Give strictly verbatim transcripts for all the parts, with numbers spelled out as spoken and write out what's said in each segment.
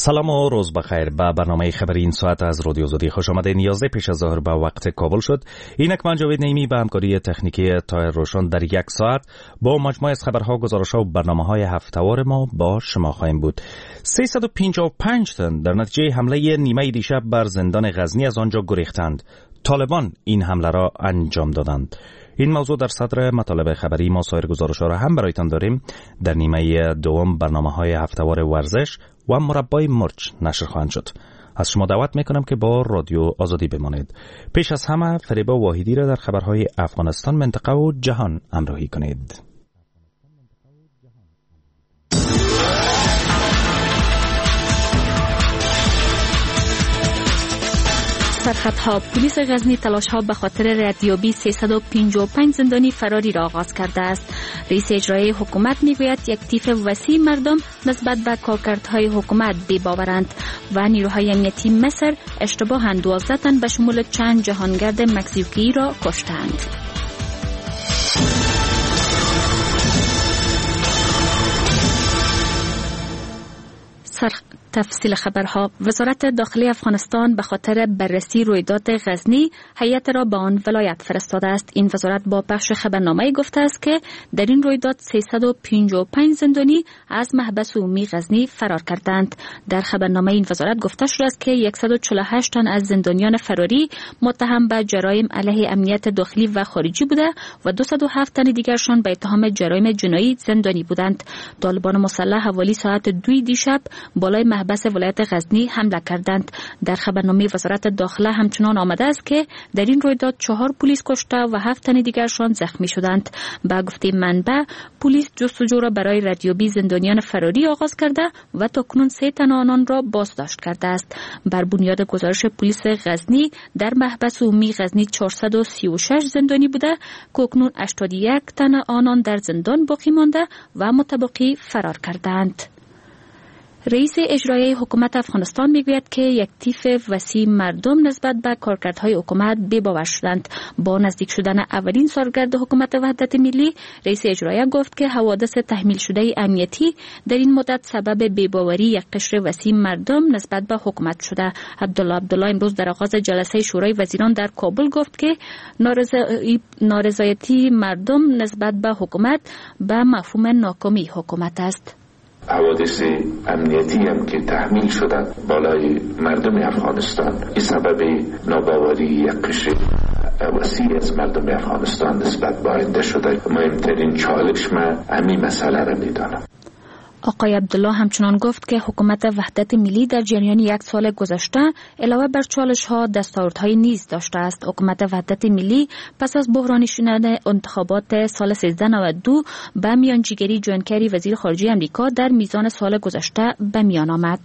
سلام و روز بخیر. به برنامه خبری این ساعت از رادیو آزادی خوش آمدین. یازده پیش از ظهر به وقت کابل شد. اینک من جاوید نیمی به همکاری تکنیکی طاهر روشن در یک ساعت با مجموعه از خبرها، گزارش‌ها و برنامه‌های هفته‌وار ما با شما خواهیم بود. سیصد و پنجاه و پنج تن در نتیجه حمله نیمه دیشب بر زندان غزنی از آنجا گریختند. طالبان این حمله را انجام دادند. این موضوع در صدر مطالب خبری ما. سایر گزارش‌ها را هم برایتان داریم. در نیمه دوم برنامه‌های هفته‌وار ورزش و مربای مرچ نشر خواهند شد. از شما دعوت میکنم که با رادیو آزادی بمانید. پیش از همه فریبا واحدی را در خبرهای افغانستان، منطقه و جهان همراهی کنید. سرخطها. پلیس غزنی تلاش‌ها به خاطر ردیابی سیصد و پنجاه و پنج زندانی فراری را آغاز کرده است. رئیس اجرایی حکومت میگوید یک تیف وسیع مردم نسبت به کارکردهای حکومت بی‌باورند و نیروهای امنیتی مصر اشتباهاً دوازده تن به شمول چند جهانگرد مکزیکی را کشتند. سرخ... تفصیل خبرها. وزارت داخلی افغانستان به خاطر بررسی رویداد غزنی هیئت را به آن ولایت فرستاده است. این وزارت با پخش خبرنامه گفته است که در این رویداد سیصد و پنجاه و پنج زندانی از محبس عمومی غزنی فرار کردند. در خبرنامه این وزارت گفته شده است که صد و چهل و هشت تن از زندانیان فراری متهم به جرایم علیه امنیت داخلی و خارجی بوده و دویست و هفت تن دیگرشان به اتهام جرایم جنایی زندانی بودند. طالبان مسلح حوالی ساعت دوی دیشب بالای محبس ولایت غزنی حمله کردند. در خبرنامه وزارت داخله همچنان آمده است که در این رویداد چهار پلیس کشته و هفت تن دیگرشان زخمی شدند. با گفته منبع، پلیس جستجو را برای ردیابی زندانیان فراری آغاز کرده و تاکنون سه تن آنان را بازداشت کرده است. بر بنیاد گزارش پلیس غزنی در محبس عمومی غزنی چهارصد و سی و شش زندانی بوده که اکنون هشتاد و یک تن آنان در زندان باقی مانده و متبقی فرار کردند. رئیس اجرایی حکومت افغانستان میگوید که یک تیف وسیع مردم نسبت به کارکردهای حکومت بی‌باور شدند. با نزدیک شدن اولین سالگرد حکومت وحدت ملی، رئیس اجرایی گفت که حوادث تحمیل شده امنیتی در این مدت سبب بی‌باوری یک قشر وسیع مردم نسبت به حکومت شده. عبدالله عبدالله امروز در آغاز جلسه شورای وزیران در کابل گفت که نارضایتی مردم نسبت به حکومت به مفهوم ناکامی حکومت است. حوادث امنیتی هم که تحمیل شده بالای مردم افغانستان، این سبب ناباوری یک قشر وسیع از مردم افغانستان نسبت به آینده شده. مهمترین چالش من همین مسئله را میدانم. آقای عبدالله همچنان گفت که حکومت وحدت ملی در جریان یک سال گذشته علاوه بر چالش‌ها دستاوردهای نیز داشته است. حکومت وحدت ملی پس از بحرانی شدن انتخابات سال سیزده نود و دو به میانجیگری جان کری وزیر خارجه امریکا در میزان سال گذشته به میان آمد.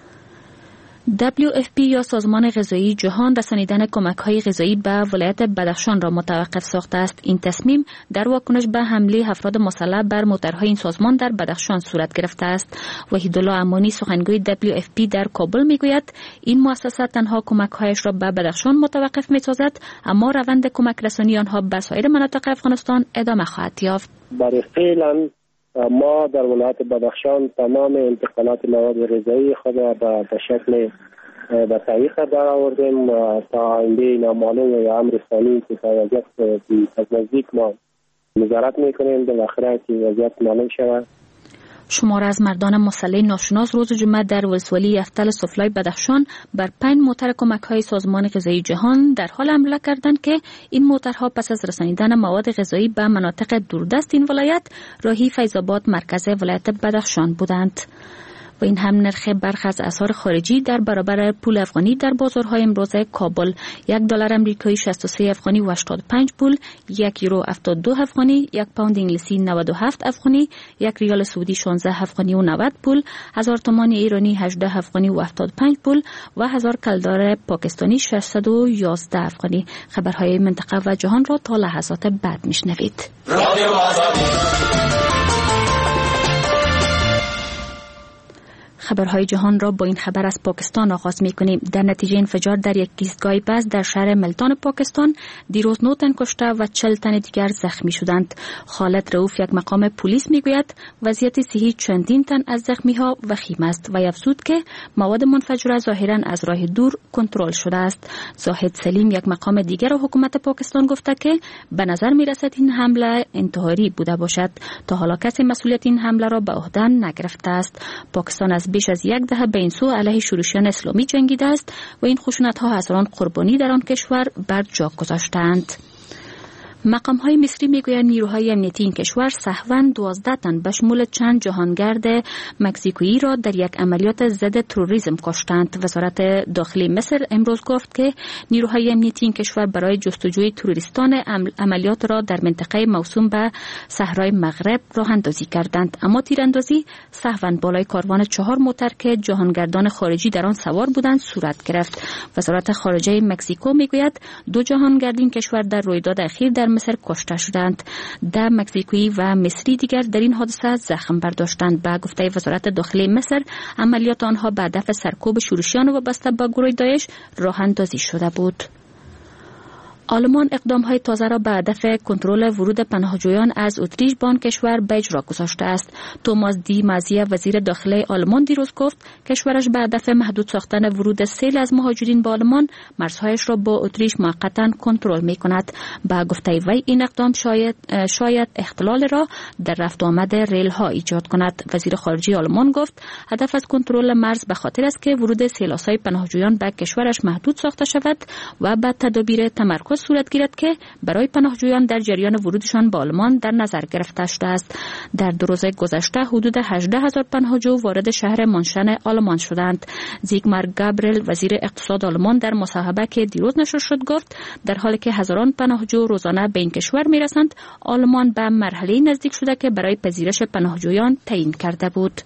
دبلیو اف پی یا سازمان غذایی جهان رسانیدن کمک‌های غذایی به ولایت بدخشان را متوقف ساخته است. این تصمیم در واکنش به حمله افراد مسلح بر موترهای این سازمان در بدخشان صورت گرفته است. وحیدالله امانی سخنگوی دبلیو اف پی در کابل میگوید این مؤسسه تنها کمک‌هایش را به بدخشان متوقف می‌سازد، اما روند کمک رسانی آنها به سایر مناطق افغانستان ادامه خواهد یافت. برای فعلا ما در ولایت بدخشان تمام انتقالات مواد غذایی خود به شکل به طریق در آوردیم و تا آینده نامعلوم یا امر ثانی که تا وضعیت از نزدیک ما نظارت میکنیم بالاخره که وضعیت معلوم شود. شمار از مردان مسلح ناشناس روز جمعه در ولسوالی یفتل سفلای بدخشان بر پنج موتر کمک‌های سازمان غذایی جهان در حال حمله کردند که این موترها پس از رسانیدن مواد غذایی به مناطق دوردست این ولایت راهی فیض‌آباد مرکز ولایت بدخشان بودند. و این هم نرخ برخی از اسعار خارجی در برابر پول افغانی در بازارهای امروز کابل: یک دلار امریکایی شصت و سه افغانی و هشتاد و پنج پول، یک یورو هفتاد و دو افغانی، یک پوند انگلیسی نود و هفت افغانی، یک ریال سعودی شانزده افغانی و نود پول، هزار تومان ایرانی هجده افغانی و هفتاد و پنج پول و هزار کلدار پاکستانی ششصد و یازده افغانی. خبرهای منطقه و جهان را تا لحظات بعد میشنوید. خبرهای جهان را با این خبر از پاکستان آغاز می‌کنیم. در نتیجه انفجار در یک ایستگاه بس در شهر ملتان پاکستان دیروز نه تن کشته و چهل تن دیگر زخمی شدند. خالد رؤوف یک مقام پلیس میگوید وضعیت صحی چندین تن از زخمی‌ها وخیم است و افزود که مواد منفجره ظاهراً از راه دور کنترل شده است. زاهد سلیم یک مقام دیگر حکومت پاکستان گفته که به نظر می‌رسد این حمله انتحاری بوده باشد. تا حالا کسی مسئولیت این حمله را به عهده نگرفته است. پاکستان از بیش از یک دهه به این سو علیه شورشیان اسلامی جنگیده است و این خشونت‌ها هزاران قربانی در آن کشور بر جا گذاشتند. مقام‌های مصری میگویند نیروهای امنیتی این کشور سهواً دوازده تن به شمول چند جهانگرد مکزیکویی را در یک عملیات ضد تروریسم کشتند. وزارت داخلی مصر امروز گفت که نیروهای امنیتی این کشور برای جستجوی تروریستان عملیات را در منطقه موسوم به صحرای مغرب راه اندازی کردند، اما تیراندازی سهواً بالای کاروان چهار موتر که جهانگردان خارجی در آن سوار بودند صورت گرفت. وزارت خارجه مکزیکو میگوید دو جهانگرد این کشور در رویداد اخیر در مصر کشته شدند. ده مکزیکویی و مصری دیگر در این حادثه زخم برداشتند. به گفته وزارت داخلی مصر عملیات آنها به هدف سرکوب شورشیان وابسته به گروه داعش راه اندازی شده بود. آلمان اقدام‌های تازه را به هدف کنترل ورود پناهجویان از اتریش به آن کشور به اجرا گذاشته است. توماس دی مازیه وزیر داخلی آلمان دیروز گفت کشورش به هدف محدود ساختن ورود سیل از مهاجرین به آلمان مرزهایش را با اتریش موقتا کنترل می‌کند. به گفته وی این اقدام شاید شاید اختلال را در رفت و آمد ریل‌ها ایجاد کند. وزیر خارجه آلمان گفت هدف از کنترل مرز به خاطر است که ورود سیل‌آسای پناهجویان به کشورش محدود ساخته شود و به تدابیر تمرکز صورت گیرد که برای پناهجویان در جریان ورودشان به آلمان در نظر گرفته شده است. در دو روز گذشته حدود هجده هزار پناهجو وارد شهر مانشن آلمان شدند. زیگمار گابریل وزیر اقتصاد آلمان در مصاحبه که دیروز نشر شد گفت در حالی که هزاران پناهجو روزانه به این کشور میرسند، آلمان به مرحله نزدیک شده که برای پذیرش پناهجویان تعیین کرده بود.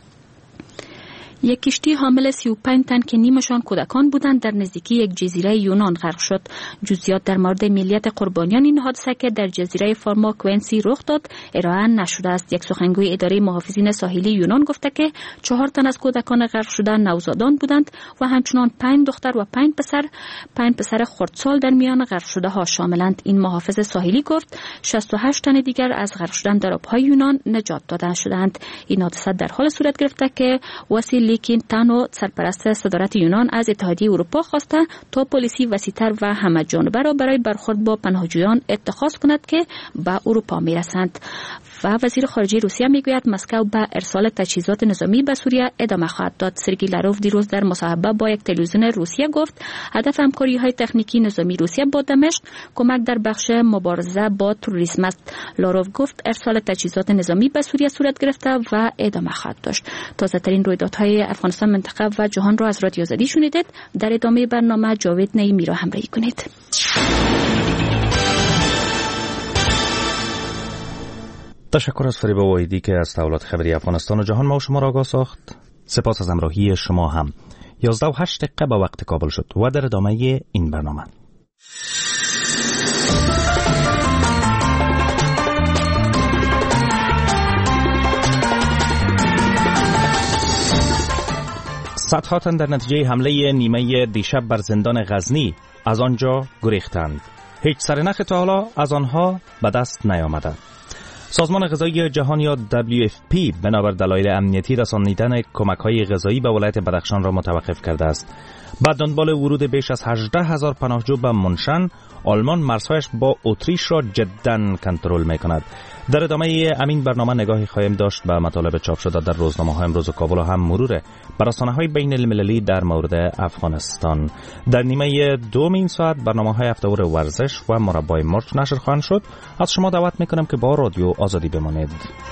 یک کشتی حامل سی و پنج تن که نیمشان کودکان بودند در نزدیکی یک جزیره یونان غرق شد. جزئیات در مورد ملیت قربانیان این حادثه که در جزیره فارما کوئنسی رخ داد ارائه نشده است. یک سخنگوی اداره محافظین ساحلی یونان گفته که چهار تن از کودکان غرق شده نوزادان بودند و همچنان پنج دختر و پنج پسر پنج پسر خردسال در میان غرق شده ها شاملند. این محافظ ساحلی گفت شصت و هشت تن دیگر از غرق شدن در آبهای یونان نجات داده شدند. این حادثه در حال صورت گرفته که وسیله لیکین تانو سرپرست صدارت یونان از اتحادیه اروپا خواسته تا پلیسی وسیع‌تر و همه جانبه را برای برخورد با پناهجویان اتخاذ کند که به اروپا میرسند. و وزیر خارجه روسیه میگوید مسکو به ارسال تجهیزات نظامی به سوریه ادامه خواهد داد. سرگئی لاروف دیروز در مصاحبه با یک تلویزیون روسیه گفت هدف همکاری‌های تکنیکی نظامی روسیه با دمشق کمک در بخش مبارزه با تروریسم است. لاروف گفت ارسال تجهیزات نظامی به سوریه صورت گرفته و ادامه خواهد داشت. تازه‌ترین رویدادهای افغانستان، منطقه و جهان را از رادیو آزادی شنیدید. در ادامه برنامه جاوید نعیمی را همراهی کنید. تشکر از فریبا واحدی که از تولد خبری افغانستان و جهان ما و شما را آگاه ساخت. سپاس از همراهی شما هم. یازده و هشت دقیقه به وقت کابل شد و در ادامه این برنامه صدها تن در نتیجه حمله نیمه دیشب بر زندان غزنی از آنجا گریختند. هیچ سرنخ تا حالا از آنها به دست نیامده. سازمان غذایی جهان یا دبلیو اف پی بنابر دلایل امنیتی رسانیدن کمک‌های غذایی به ولایت بدخشان را متوقف کرده است. بعد دنبال ورود بیش از هجده هزار پناهجو به منشن، آلمان مرزهایش با اتریش را جداً کنترل می‌کند. در ادامه همین برنامه نگاهی خواهیم داشت به مطالب چاپ شده در روزنامه‌های امروز کابل و هم مرور بر رسانه‌های بین المللی در مورد افغانستان. در نیمه دوم این ساعت برنامه‌های هفته‌وار ورزش و مربای مرچ نشر خواهند شد. از شما دعوت می‌کنم که با رادیو آزادی بمانید.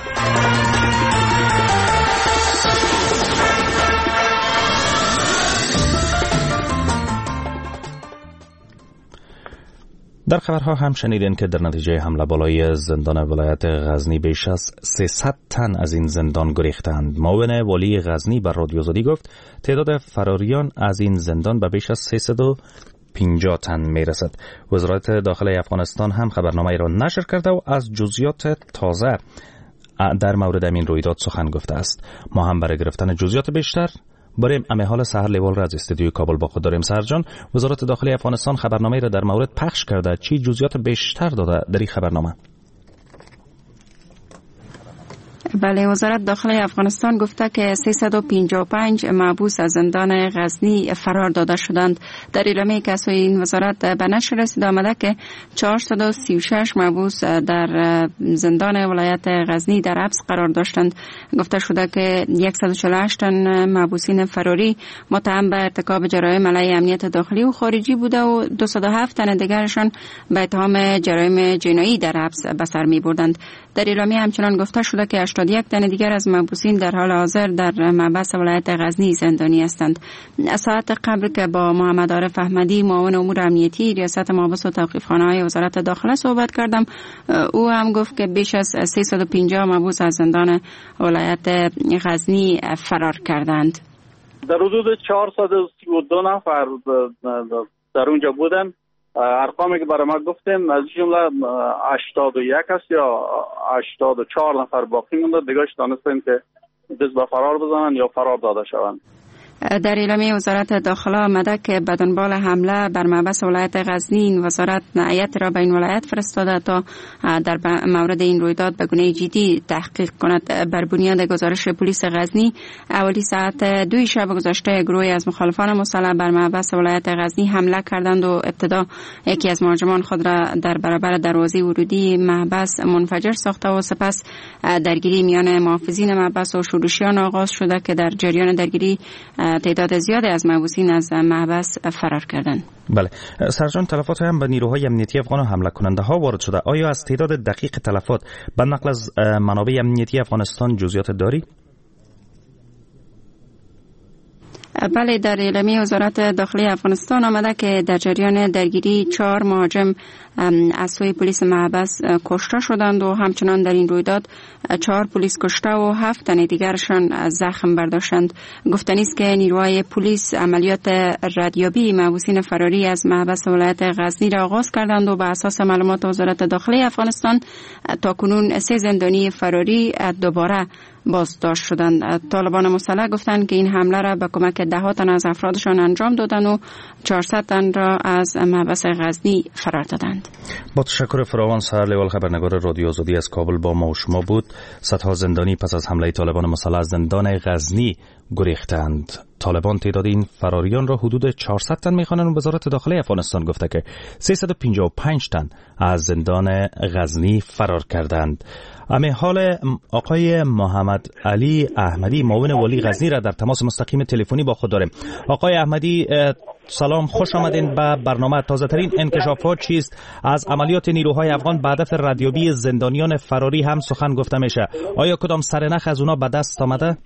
در خبرها هم شنیدین که در نتیجه حمله بالای زندان ولایت غزنی بیش از سیصد تن از این زندان گریختند. معاون والی غزنی بر رادیو آزادی گفت تعداد فراریان از این زندان به بیش از سیصد و پنجاه تن میرسد. وزارت داخلی افغانستان هم خبرنامه را نشر کرده و از جزئیات تازه در مورد این رویداد سخن گفته است. ما هم برای گرفتن جزئیات بیشتر بریم امی حال سحر لیوال را از استودیوی کابل با خود داریم. سحر جان، وزارت داخلی افغانستان خبرنامه را در مورد پخش کرده، چی جزئیات بیشتر داده در این خبرنامه؟ بله، وزارت داخلی افغانستان گفته که سیصد و پنجاه و پنج محبوس از زندان غزنی فرار داده شدند. در اعلامیه که از این وزارت به نشر رسید آمده که چهارصد و سی و شش محبوس در زندان ولایت غزنی در حبس قرار داشتند. گفته شده که صد و چهل و هشت تن محبوسین فراری متهم به ارتکاب جرایم علیه امنیت داخلی و خارجی بوده و دویست و هفت تن دیگرشان به اتهام جرایم جنایی در حبس به سر می‌بردند. در اعلامیه همچنان گفته شده که هشتاد و یک تن دیگر از محبوسین در حال حاضر در محبس ولایت غزنی زندانی هستند. ساعت قبل که با محمد عارف احمدی معاون امور امنیتی ریاست محابس و توقیفخانه‌های وزارت داخله صحبت کردم، او هم گفت که بیش از سیصد و پنجاه محبوس از زندان ولایت غزنی فرار کردند. در حدود چهارصد و سی و دو نفر در اونجا بودن. ارقامی که برای ما گفتیم از جمله هشتاد و یک است یا هشتاد و چهار نفر باقی مونده، دیگه دانستیم که دست به فرار بزنن یا فرار داده شوند. در اعلامیه وزارت داخله آمده که به دنبال حمله بر محبس ولایت غزنی این وزارت هیئت را به این ولایت فرستاده تا در مورد این رویداد به گونه جدی تحقیق کند. بر بنیاد گزارش پلیس غزنی اولی ساعت دوی شب گذشته گروهی از مخالفان مسلح بر محبس ولایت غزنی حمله کردند و ابتدا یکی از مهاجمان خود را در برابر دروازه ورودی محبس منفجر ساخته و سپس درگیری میان محافظین محبس و شورشیان آغاز شده که در جریان درگیری تعداد زیادی از محبوسین از محبس فرار کردند. بله، سرجان، تلفات هم به نیروهای امنیتی افغان و حمله کننده ها وارد شده. آیا از تعداد دقیق تلفات به نقل از منابع امنیتی افغانستان جزئیات داری؟ بله، در اعلامیه وزارت داخلی افغانستان آمده که در جریان درگیری چهار مهاجم از سوی پلیس محبس کشته شدند و همچنان در این رویداد چهار پلیس کشته و هفت تن دیگرشان زخم برداشتند. گفتنی است که نیروهای پلیس عملیات ردیابی محبوسین فراری از محبس ولایت غزنی را آغاز کردند و به اساس معلومات وزارت داخلی افغانستان تاکنون سه زندانی فراری دوباره بازداشت شدند. طالبان مسلح گفتند که این حمله را به کمک ده ها تن از افرادشان انجام دادند و چهارصد تن را از محبس غزنی فرار دادند. با تشکر فراوان. سحر لیوال، خبرنگار رادیو آزادی از کابل با ما و شما بود. صدها زندانی پس از حمله طالبان مسلح از زندان غزنی گریختند. طالبان تعداد این فراریان را حدود چهارصد تن می‌خوانند و وزارت داخلی افغانستان گفته که سیصد و پنجاه و پنج تن از زندان غزنی فرار کردند. امی حال آقای محمد علی احمدی معاون والی غزنی را در تماس مستقیم تلفنی با خود داریم. آقای احمدی، سلام، خوش آمدین به برنامه. تازه ترین انکشافات چیست؟ از عملیات نیروهای افغان به هدف ردیابی زندانیان فراری هم سخن گفته میشه. آیا کدام سرنخ از اونا به دست آمده؟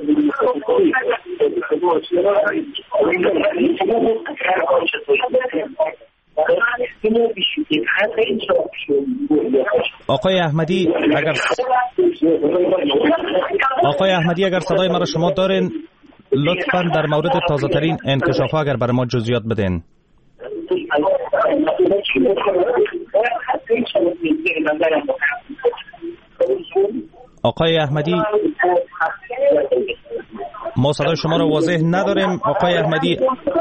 آقای احمدی اگر آقای احمدی اگر صدای ما را شما دارین، لطفاً در مورد تازه ترین انکشاف ها اگر برای ما جزئیات بدین. آقای احمدی، ما صدای شما را واضح نداریم. آقای احمدی،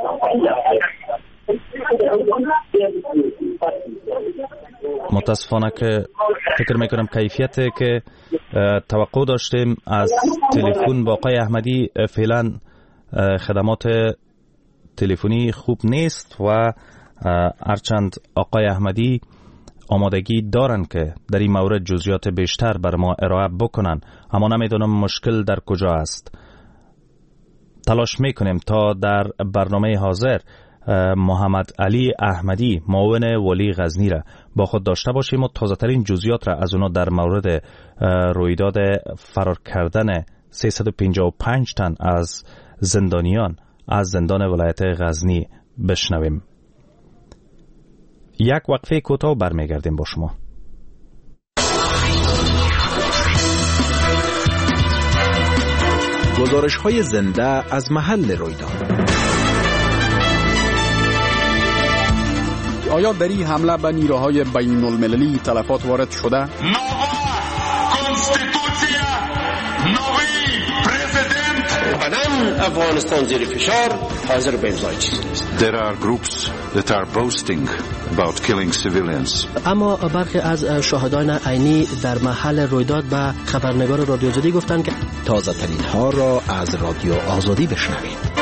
متاسفانه که فکر میکنم کیفیت که توقع داشتیم از تلفن با آقای احمدی فعلا خدمات تلفنی خوب نیست و هرچند آقای احمدی آمادگی دارن که در این مورد جزئیات بیشتر بر ما ارائه بکنن، اما نمیدونم مشکل در کجا است. تلاش میکنیم تا در برنامه حاضر محمد علی احمدی معاون والی غزنی را با خود داشته باشیم و تازه ترین جزئیات را از اونا در مورد رویداد فرار کردن سیصد و پنجاه و پنج تن از زندانیان از زندان ولایت غزنی بشنویم. یک وقفه کوتاه برمیگردیم با شما. گزارش‌های زنده از محل رویداد. آیا در این حمله به نیروهای بین المللی تلفات وارد شده؟ افغانستان زیر فشار حاضر به امضای چیزی نیست. There are groups that are boasting about killing civilians. اما برخی از شاهدان عینی در محل رویداد به خبرنگار رادیو آزادی گفتند که تازه ترین ها را از رادیو آزادی بشنوید.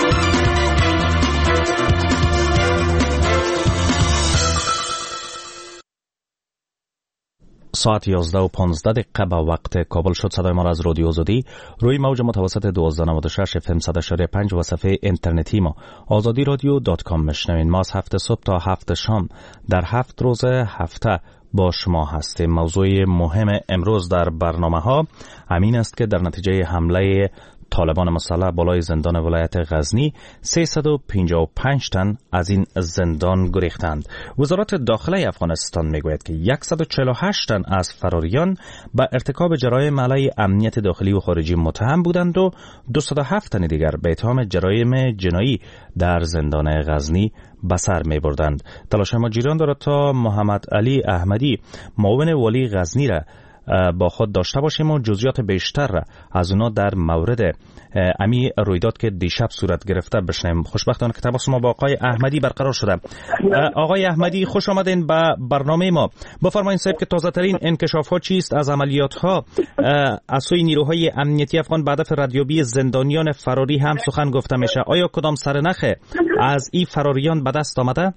ساعت یازده و پانزده دقیقه به وقت کابل شد. صدای ما از رادیو آزادی روی موج متوسط دوازده و نود و شش اف ام صد و شش و پنج و صفحه اینترنتی ما آزادی رادیو دات کام میشنوین. ما از هفت صبح تا هفت شام در هفت روز هفته با شما هستیم. موضوع مهم امروز در برنامه ها همین است که در نتیجه حمله طالبان مسلح بالای زندان ولایت غزنی سیصد و پنجاه و پنج تن از این زندان گریختند. وزارت داخله افغانستان میگوید که صد و چهل و هشت تن از فراریان به ارتکاب جرایم علیه امنیت داخلی و خارجی متهم بودند و دویست و هفت تن دیگر به اتهام جرایم جنایی در زندان غزنی به سر می بردند. تلاش ما جریان دارد تا محمد علی احمدی معاون والی غزنی را با خود داشته باشیم و جزئیات بیشتر را از اونا در مورد امی رویداد که دیشب صورت گرفته بشنیم. خوشبختانه که تماس ما با آقای احمدی برقرار شده. آقای احمدی خوش آمدین به برنامه ما. بفرمایید صاحب که تازه ترین انکشاف ها چیست از عملیات ها از سوی نیروهای امنیتی افغان به هدف ردیابی زندانیان فراری هم سخن گفته میشه. آیا کدام سرنخ از این فراریان به دست آمده؟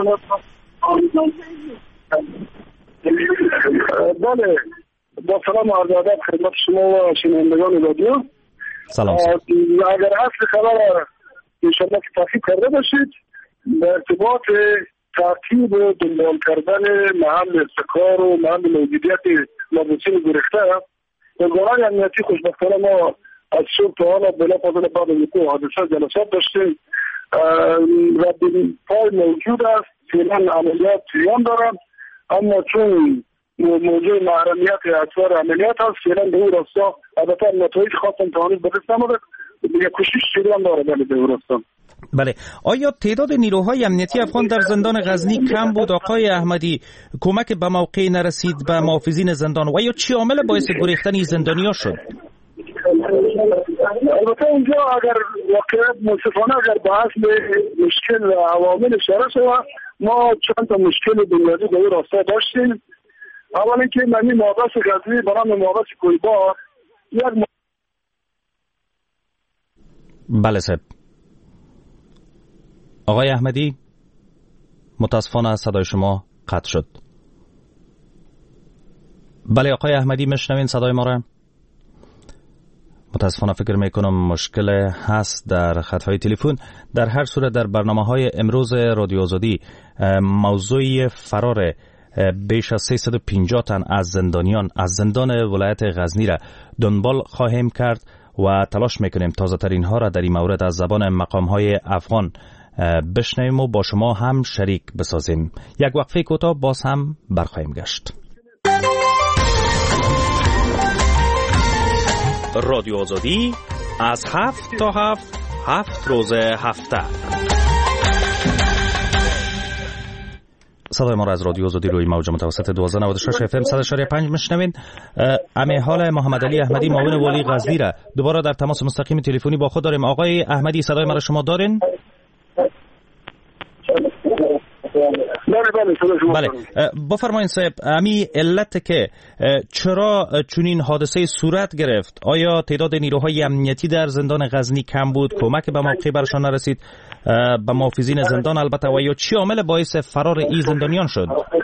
بله، با سلام و عرض ادب خدمت شما و شنوندگان رادیو. سلام. اگر اصل خبر انشاءالله که تحقیق کرده باشید به ارتباط ترتیب و دنبال کردن محل استقرار و محل موجودیت مبوسین گریخته ارگانهای امنیتی خوشبختانه ما از صبح تا حالا بلافاصله بعد از وقوع حادثه جلسات داشتیم. رد پای موجود است، فعلا عملیات جریان دارند، اما چون موضوع محرمیت اطوار عملیات هست فعلا به اون راستا البته نتایج خواستم تا هنوز به دست نماده یک کوشش جریان داره. بله به اون راستا. بله، آیا تعداد نیروهای امنیتی افغان در زندان غزنی کم بود آقای احمدی؟ کمک به موقع نرسید به محافظین زندان و یا چی عامل باعث گریختن این زندانی‌ها شد؟ البته اینجا اگر واقعیت منصفانه اگر بحث به مشکل و عوامل اشاره شود ما چند تا مشکل بنیادی به اون راستا داشتیم. اولا که منی محبس غزنی برام محبس کویبار یک م... بله صاحب. آقای احمدی متاسفانه صدای شما قطع شد. بله آقای احمدی میشنوین صدای ما را؟ متاسفانه فکر میکنم مشکل هست در خطهای تلفن. در هر صورت در برنامه های امروز رادیو آزادی موضوع فرار بیش از سیصد و پنجاه تن از زندانیان از زندان ولایت غزنی را دنبال خواهیم کرد و تلاش میکنیم تازه ترین ها را در این مورد از زبان مقام های افغان بشنویم و با شما هم شریک بسازیم. یک وقفه کوتاه باز هم برخواهیم گشت. رادیو آزادی از هفت تا هفت هفت روز هفته. صدای ما را از رادیو آزادی روی موج متوسط دوازده و نود و شش اف ام صد و شش و پنج میشنوین. امی حال محمد علی احمدی معاون والی غزنی را دوباره در تماس مستقیم تلفنی با خود داریم. آقای احمدی صدای ما را شما دارین؟ بله بله بله. بفرمایید صاحب امی علت که چرا چنین حادثه صورت گرفت؟ آیا تعداد نیروهای امنیتی در زندان غزنی کم بود، کمک به موقع برشان نرسید به محافظین زندان البته و یا چی عامل باعث فرار این زندانیان شد؟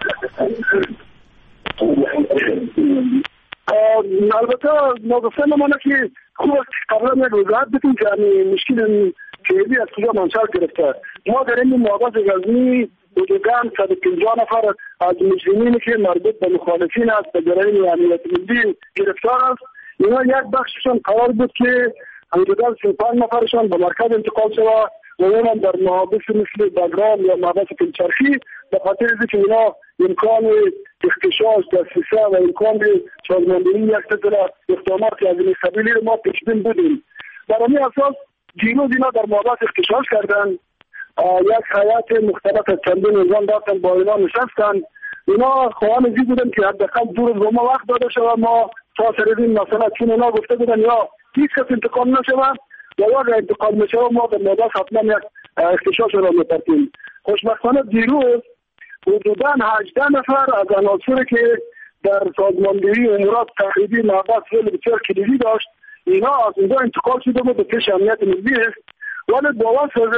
البته ما گفتن مانه که خوب قبلا یک وضاحت بتیم که مشکل فعلی از کجا منشأ گرفته. ما در این محافظ غزنی حدوداً صد و پنجاه نفر از مجرمینی که مربوط به مخالفین است به جرایم امنیت ملی گرفتار است. اینا یک بخششان قرار بود که حدوداً سی و پنج نفرشان به مرکز انتقال شود و اونم در محابس مثل بگرام یا محبس پلچرخی به خاطر اینکه اینا امکان اختشاش دسترسی و امکان سازماندهی یک سلسله اقدامات از این قبیل رو ما پیش بین بودیم. بر همین اساس دیروز اینا در محبس اختشاش کردن، یک حیات مختلف از چندین نظام داشتن با اینا نشستن. اینا خواهان ازی بودن که حداقل دو روز ما وقت داده شود ما تا سر این مسئله چون اینا گفته بودن یا هیچ کس انتقام نشود و وقت انتقال میشه ما در مابس حتما یک اختشاش را میپرتیم. خوشبختانه دیروز حدوداً هجده نفر از عناصری که در سازماندهی امورات تخریبی مابس خیلی بسیار کلیدی داشت، اینا از اونجا انتقال شده بود به پیش امنیت ملی است. ولی با واسه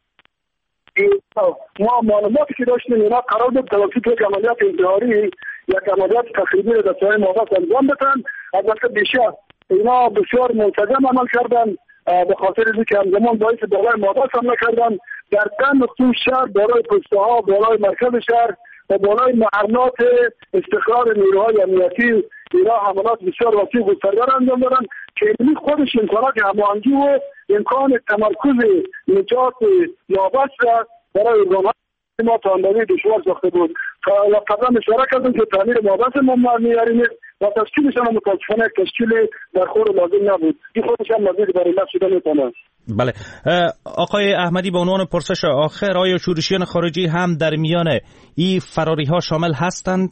ما معلوماتی که داشتیم اینا قرار بود توسط یک عملیات انتحاری یک عملیات تخریبی را در ساحل مابس انجام بدن. البته بیشتر اینا بسیار منتظم عمل کردن به خاطر اینکه همزمان باعث بالای مابس حمله کردن در ده نقطه شهر، بالای پسته ها، بالای مرکز شهر و بالای محلات استقرار نیروهای امنیتی اینا حملات بسیار وسیع گسترده انجام دادن که این خودش امکانات هماهنگی و امکان تمرکز نجات مابس را برای ارگان‌های ما تا اندازه دشوار ساخته بود. قبلا اشاره کردم که تعمیر مابس ما معیاری نیست و تشکیلش هم متاسفانه یک تشکیل در خور لازم نبود. این خودش هم مزید برای نفت شده میتونه. بله آقای احمدی، به عنوان پرسش آخر، آیا شورشیان خارجی هم در میان این فراری ها شامل هستند؟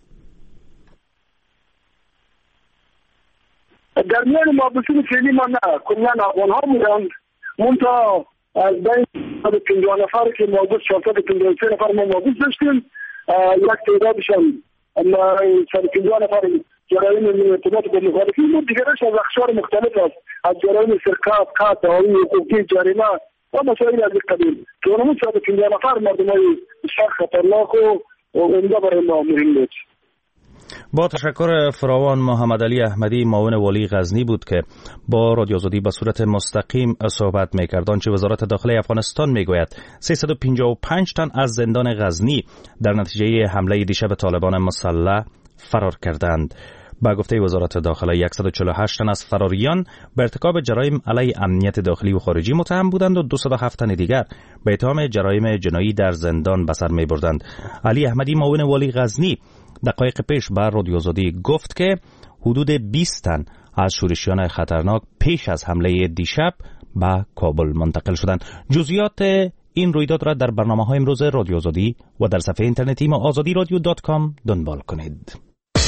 در میان مابسین فعلی ما نه، کلا افغان ها بودند. منتها از بین پنجاه نفر که مابس چهارصد و پنجاه و سه نفر ما مابس داشتیم، یک تعدادشان صد و پنجاه نفر جرایم ارتباط با مخالفین بود، دیگرش از اقشار مختلف است، از جرایم سرقت، قتل، دعاوی حقوقی، جریمه و مسائل از این قبیل که اونمون صد و پنجاه نفر مردمای بسیار خطرناک و عمده برای ما مهم بود. با تشکر فراوان، محمد علی احمدی، معاون والی غزنی بود که با رادیو آزادی به صورت مستقیم صحبت می‌کرد. آنچه وزارت داخلی افغانستان میگوید سیصد و پنجاه و پنج تن از زندان غزنی در نتیجه حمله دیشب طالبان مسلح فرار کردند. با گفته وزارت داخلی صد و چهل و هشت تن از فراریان به ارتکاب جرایم علیه امنیت داخلی و خارجی متهم بودند و دویست و هفت تن دیگر به اتهام جرایم جنایی در زندان به سر می‌بردند. علی احمدی، معاون والی غزنی، دقایق پیش بر رادیو آزادی گفت که حدود بیست تن از شورشیان خطرناک پیش از حمله دیشب به کابل منتقل شدند. جزئیات این رویداد را در برنامه‌های امروز رادیو آزادی و در صفحه اینترنتی ما آزادی رادیو دات کام دنبال کنید.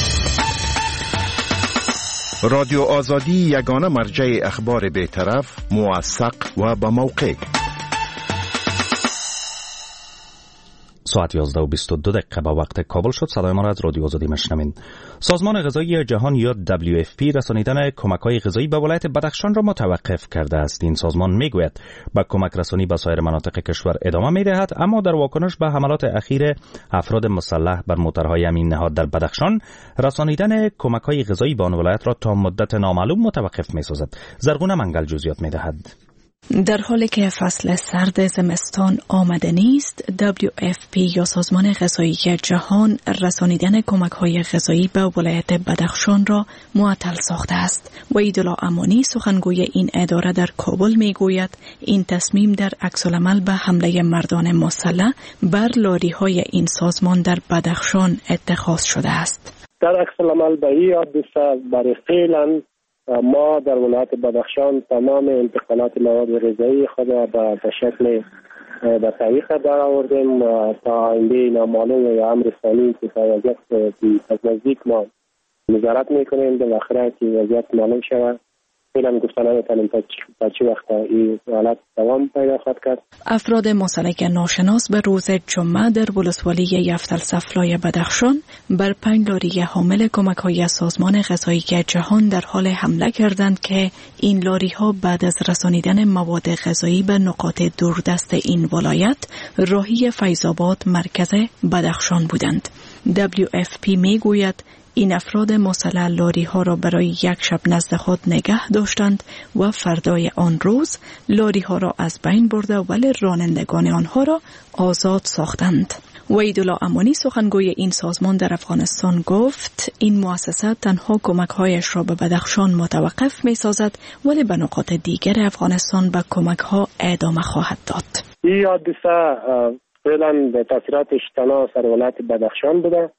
رادیو آزادی یگانه مرجع اخبار بی‌طرف، موثق و با موقع. ساعت یازده و بیست و دو دقیقه به وقت کابل شد. صدای ما را از رادیو آزادی مشنوین. سازمان غذایی جهان یا دبلیو اف پی رسانیدن کمک‌های غذایی به ولایت بدخشان را متوقف کرده است. این سازمان میگوید با کمک رسانی به سایر مناطق کشور ادامه می‌دهد، اما در واکنش به حملات اخیر افراد مسلح بر موترهای امین نهاد در بدخشان، رسانیدن کمک‌های غذایی به آن ولایت را تا مدت نامعلوم متوقف می‌سازد. زرغونه منگل جزئیات می‌دهد. در حالی که فصل سرد زمستان آمده نیست، دبلیو اف پی یا سازمان غذایی جهان رسانیدن کمک‌های غذایی به ولایت بدخشان را معطل ساخته است. وحیدالله امانی، سخنگوی این اداره، در کابل میگوید این تصمیم در عکس‌العمل به حمله مردان مسلح بر لاری‌های این سازمان در بدخشان اتخاذ شده است. در عکس‌العمل به این حادثه برای فعلا ما در ولایت بدخشان تمام انتقالات مواد غذایی خود را به شکل به تعویق در آوردیم تا آینده نامعلوم یا امر ثانی که وضعیت از نزدیک ما نظارت میکنیم در آخره که وضعیت معلوم شود. فعلا گفتن نمیتونیم تا چه وقت این حالت دوام پیدا خواهد کرد. افراد مسلح ناشناس به روز جمعه در ولسوالی یفتل سفلای بدخشان بر پنج لاری حامل کمک‌های سازمان غذایی جهان در حال حمله کردند که این لاری ها بعد از رسانیدن مواد غذایی به نقاط دوردست این ولایت راهی فیض‌آباد مرکز بدخشان بودند. دبلیو اف پی میگوید این افراد مسلح لاری ها را برای یک شب نزد خود نگه داشتند و فردای آن روز لاری ها را از بین برده ولی رانندگان آنها را آزاد ساختند. وحیدالله امانی، سخنگوی این سازمان در افغانستان، گفت این مؤسسه تنها کمک‌هایش را به بدخشان متوقف می‌سازد ولی به نقاط دیگر افغانستان به کمک‌ها ادامه خواهد داد. این حادثه فعلا به تاثیراتش تنها سر ولایت بدخشان بوده.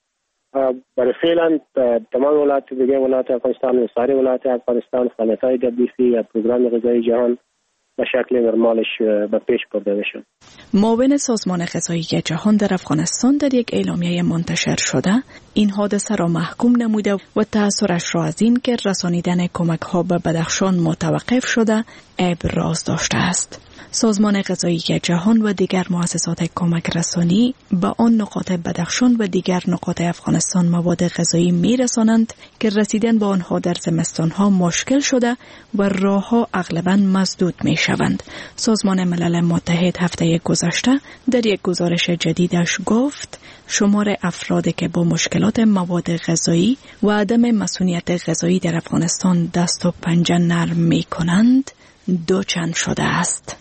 برای فعلا تمام ولایت دیگه ولایت افغانستان و سایر ولایت افغانستان فعالیت‌های دبلیو اف پی یا پروگرام غذایی جهان به شکل نرمالش به پیش برده بشه. معاون سازمان غذایی جهان در افغانستان در یک اعلامیه منتشر شده این حادثه را محکوم نموده و تأثیرش را از این که رسانیدن کمک ها به بدخشان متوقف شده ابراز داشته است. سازمان غذایی جهان و دیگر مؤسسات کمک رسانی به آن نقاط بدخشان و دیگر نقاط افغانستان مواد غذایی می رسانند که رسیدن به آنها در زمستان ها مشکل شده و راه ها اغلباً مسدود می شوند. سازمان ملل متحد هفته گذشته در یک گزارش جدیدش گفت شمار افرادی که با مشکلات مواد غذایی و عدم مسئولیت غذایی در افغانستان دست و پنجه نرم می کنند دو چند شده است.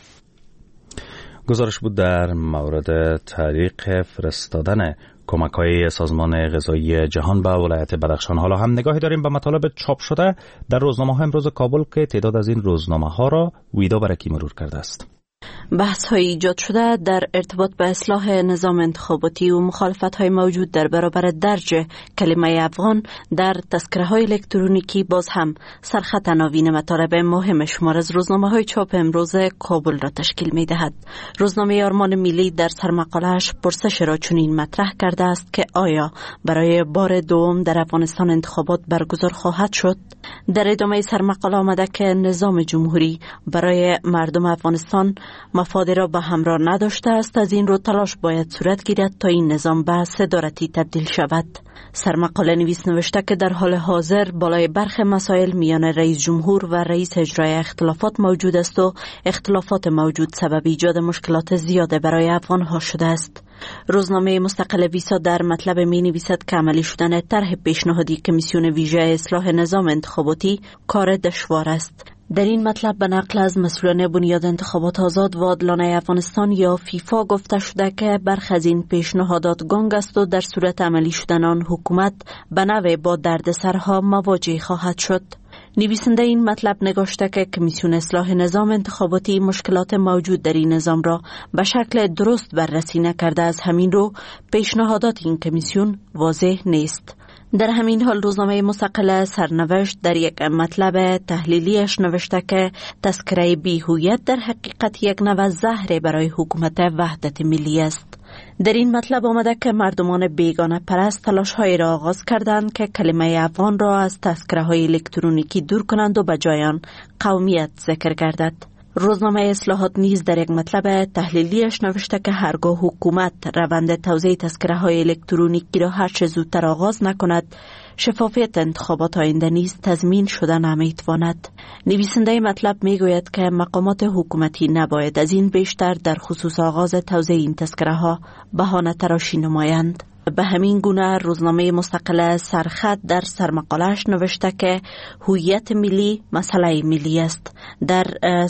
گزارش بود در مورد طریق فرستادن کمک‌های سازمان غذایی جهان به ولایت بدخشان. حالا هم نگاهی داریم به مطالب چاپ شده در روزنامه‌های امروز کابل که تعداد از این روزنامه‌ها را ویدا برکی مرور کرده است. بحث‌های ایجاد شده در ارتباط به اصلاح نظام انتخاباتی و مخالفت‌های موجود در برابر درج کلمه افغان در تذکره‌های الکترونیکی باز هم سرخط عناوین مطالب مهم شمار از روزنامه‌های چاپ امروز کابل را تشکیل می‌دهد. روزنامه آرمان ملی در سرمقاله‌اش پرسش را چنین مطرح کرده است که آیا برای بار دوم در افغانستان انتخابات برگزار خواهد شد؟ در ادامه سرمقاله آمده که نظام جمهوری برای مردم افغانستان مفاد را به همراه نداشته است، از این رو تلاش باید صورت گیرد تا این نظام به صدارتی تبدیل شود. سرمقاله نویس نوشته که در حال حاضر بالای برخی مسائل میان رئیس جمهور و رئیس اجرایی اختلافات موجود است و اختلافات موجود سبب ایجاد مشکلات زیاده برای افغان‌ها شده است. روزنامه مستقل ویسا در مطلب می نویسد که عملی شدن طرح پیشنهادی کمیسیون ویژه اصلاح نظام انتخاباتی کار دشوار است. در این مطلب به نقل از مسئولان بنیاد انتخابات آزاد و عادلانه افغانستان یا فیفا گفته شده که برخی از این پیشنهادات گنگ است و در صورت عملی شدن آن حکومت به نوعی با دردسرها مواجه خواهد شد. نویسنده این مطلب نگاشته که کمیسیون اصلاح نظام انتخاباتی مشکلات موجود در این نظام را به شکل درست بررسی نکرده، از همین رو پیشنهادات این کمیسیون واضح نیست. در همین حال روزنامه مستقل سرنوشت در یک مطلب تحلیلیش نوشته که تذکره بی‌هویت در حقیقت یک نوع زهر برای حکومت وحدت ملی است. در این مطلب آمده که مردمان بیگانه پرست تلاش‌هایی را آغاز کردند که کلمه افغان را از تذکره‌های الکترونیکی دور کنند و به جای آن قومیت ذکر گردد. روزنامه اصلاحات نیز در یک مطلب تحلیلیش نوشته که هرگاه حکومت روند توزیع تذکره‌های الکترونیکی را هرچه زودتر آغاز نکند، شفافیت انتخابات آینده نیز تضمین شده نمی‌تواند. نویسنده مطلب میگوید که مقامات حکومتی نباید از این بیشتر در خصوص آغاز توزیع این تذکره‌ها بهانه تراشی نمایند. به همین گونه روزنامه مستقل سرخط در سرمقاله‌اش نوشته که هویت ملی مسئله ملی است. در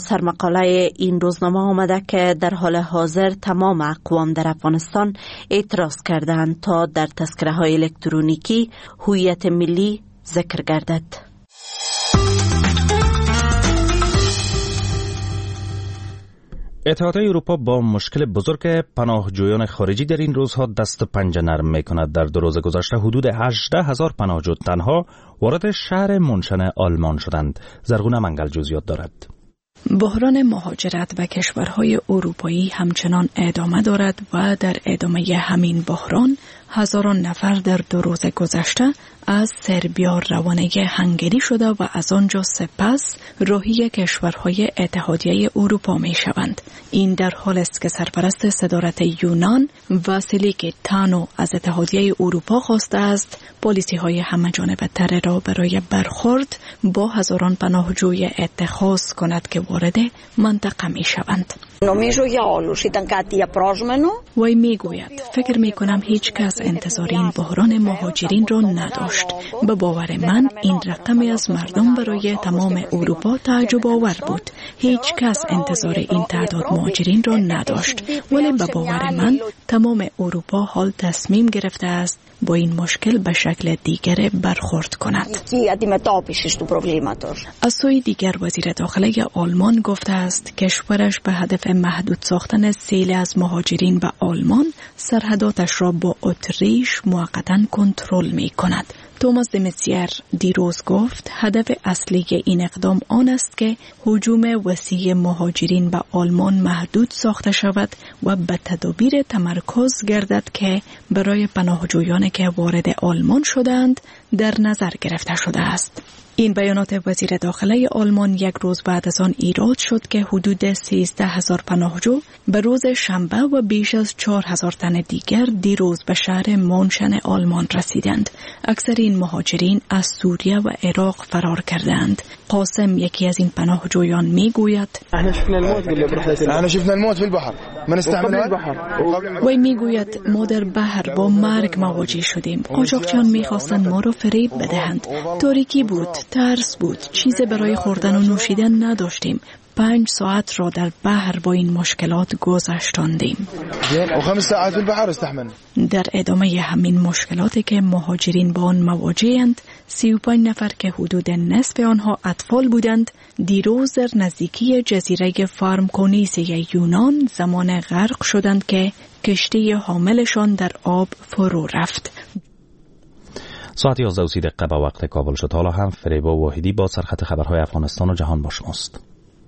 سرمقاله این روزنامه آمده که در حال حاضر تمام اقوام در افغانستان اعتراض کردند تا در تذکره‌های الکترونیکی هویت ملی ذکر گردد. اتحادیه اروپا با مشکل بزرگ پناهجویان خارجی در این روزها دست و پنجه نرم می‌کند. در دو روز گذشته حدود هجده هزار پناهجو تنها وارد شهر منشن آلمان شدند. زرغونه منگل جزئیات دارد. بحران مهاجرت و کشورهای اروپایی همچنان ادامه دارد و در ادامه همین بحران هزاران نفر در دو روز گذشته از سربیا روانه هنگری شده و از آنجا سپس راهی کشورهای اتحادیه اروپا می شوند. این در حال است که سرپرست صدارت یونان واسیلیک تانو از اتحادیه اروپا خواسته است پالیسی های همه جانبه تر را برای برخورد با هزاران پناهجوی اتخاذ کند که وارد منطقه می شوند. وی می گوید فکر می کنم هیچ کس انتظار این بحران مهاجرین را نداشت. به باور من این رقمی از مردم برای تمام اروپا تعجب آور بود. هیچ کس انتظار این تعداد مهاجرین را نداشت، ولی به باور من تمام اروپا حال تصمیم گرفته است با این مشکل به شکل دیگر برخورد کند. از سوی دیگر وزیر داخله آلمان گفته است کشورش به هدف محدود ساختن سیل از مهاجرین به آلمان سرحداتش را با اتریش موقتا کنترل می کند توماس دمتزیر دیروز گفت هدف اصلی این اقدام آن است که هجوم وسیع مهاجرین به آلمان محدود ساخته شود و به تدابیر تمرکز گردد که برای پناهجویانی که وارد آلمان شدند در نظر گرفته شده است. این بیانات وزیر داخله آلمان یک روز بعد از آن ایراد شد که حدود سیزده هزار پناهجو به روز شنبه و بیش از چهار هزار تن دیگر دیروز به شهر مونشن آلمان رسیدند. اکثر این مهاجرین از سوریه و عراق فرار کردند. قاسم یکی از این پناهجویان میگوید احنا شفنا الموت احنا شفنا الموت في البحر ما نستحمل البحر. وی میگوید ما در بحر با مرگ مواجه شدیم. قاچاقچیان میخواستند ما را فریب بدهند. تاریکی بود، ترس بود، چیز برای خوردن و نوشیدن نداشتیم. پنج ساعت را در بحر با این مشکلات گذراندیم. در ادامه همین مشکلاتی که مهاجرین با آن مواجه‌اند، سی و پنج نفر که حدود نصف آنها اطفال بودند، دیروز در نزدیکی جزیره فارمکونیسی یونان زمان غرق شدند که کشتی حاملشان در آب فرو رفت. ساعت یازده و سی دقیقه با وقت کابل شد. حالا هم فریبا واحدی با سرخط خبرهای افغانستان و جهان با شماست.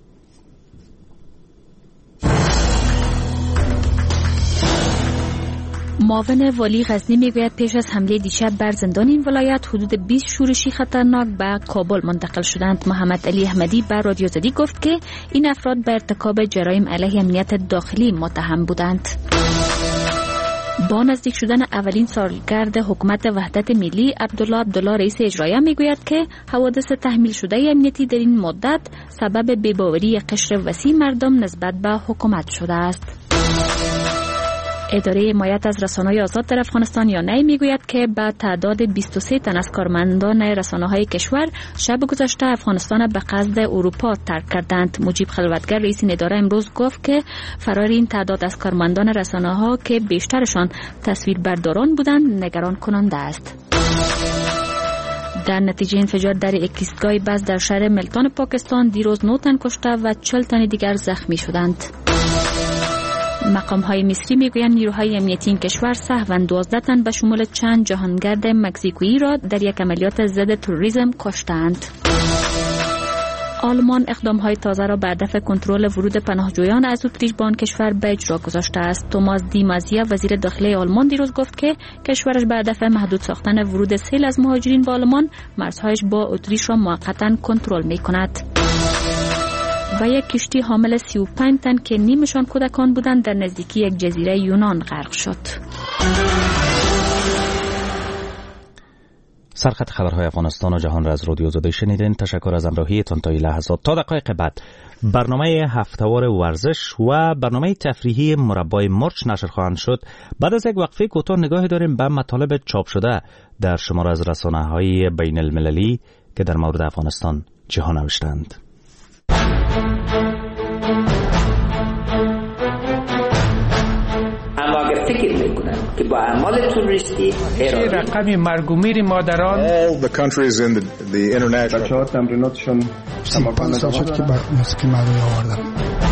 معاون والی غزنی میگوید پیش از حمله دیشب بر زندان این ولایت حدود بیست شورشی خطرناک به کابل منتقل شدند. محمد علی احمدی بر رادیو زدی گفت که این افراد به ارتکاب جرایم علیه امنیت داخلی متهم بودند. با نزدیک شدن اولین سالگرد حکومت وحدت ملی، عبدالله عبدالله رئیس اجرایی میگوید که حوادث تحمیل شده امنیتی در این مدت سبب بی‌باوری قشر وسیع مردم نسبت به حکومت شده است. اداره حمایت از رسانه‌های آزاد در افغانستان یا نی میگوید که به تعداد بیست و سه تن از کارمندان رسانه‌های کشور شب گذشته افغانستان به قصد اروپا ترک کردند. مجیب خلوتگر رئیس این اداره امروز گفت که فرار این تعداد از کارمندان رسانه‌ها که بیشترشان تصویربرداران بودند نگران کننده است. در نتیجه انفجار در یک ایستگاه بس در شهر ملتان پاکستان دیروز نه تن کشته و چهل تن دیگر زخمی شدند. مقام‌های مصری میگویند نیروهای امنیتی این کشور سهواً دوازده تن به شمول چند جهانگرد مکزیکویی را در یک عملیات ضد تروریسم کشتند. آلمان اقدام‌های تازه را به هدف کنترل ورود پناهجویان از اتریش به آن کشور به اجرا گذاشته است. توماس دی مازیا وزیر داخلی آلمان دیروز گفت که کشورش به هدف محدود ساختن ورود سیل از مهاجرین به آلمان مرزهایش با اتریش را موقتاً کنترل می‌کند. و یک کشتی حامل سی و پنج تن که نیمشان کودکان بودند در نزدیکی یک جزیره یونان غرق شد. سرخط خبرهای افغانستان و جهان را از رادیو زاده شنیدین. تشکر از همراهیتان تا این لحظات. تا دقایق بعد برنامه هفتهوار ورزش و برنامه تفریحی مربای مرچ نشر خواهند شد. بعد از یک وقفه کوتاه نگاهی داریم به مطالب چاپ شده در شمار از رسانه‌های بین المللی که در مورد افغانستان جهان نوشتند. اما اگر فکر میکنن که با اعمال توریستی رقم مرگ و میر مادران all the countries in the, the international بچه‌ها تمریناتشون پنج سال شد که موسیقی مردمی آوردم.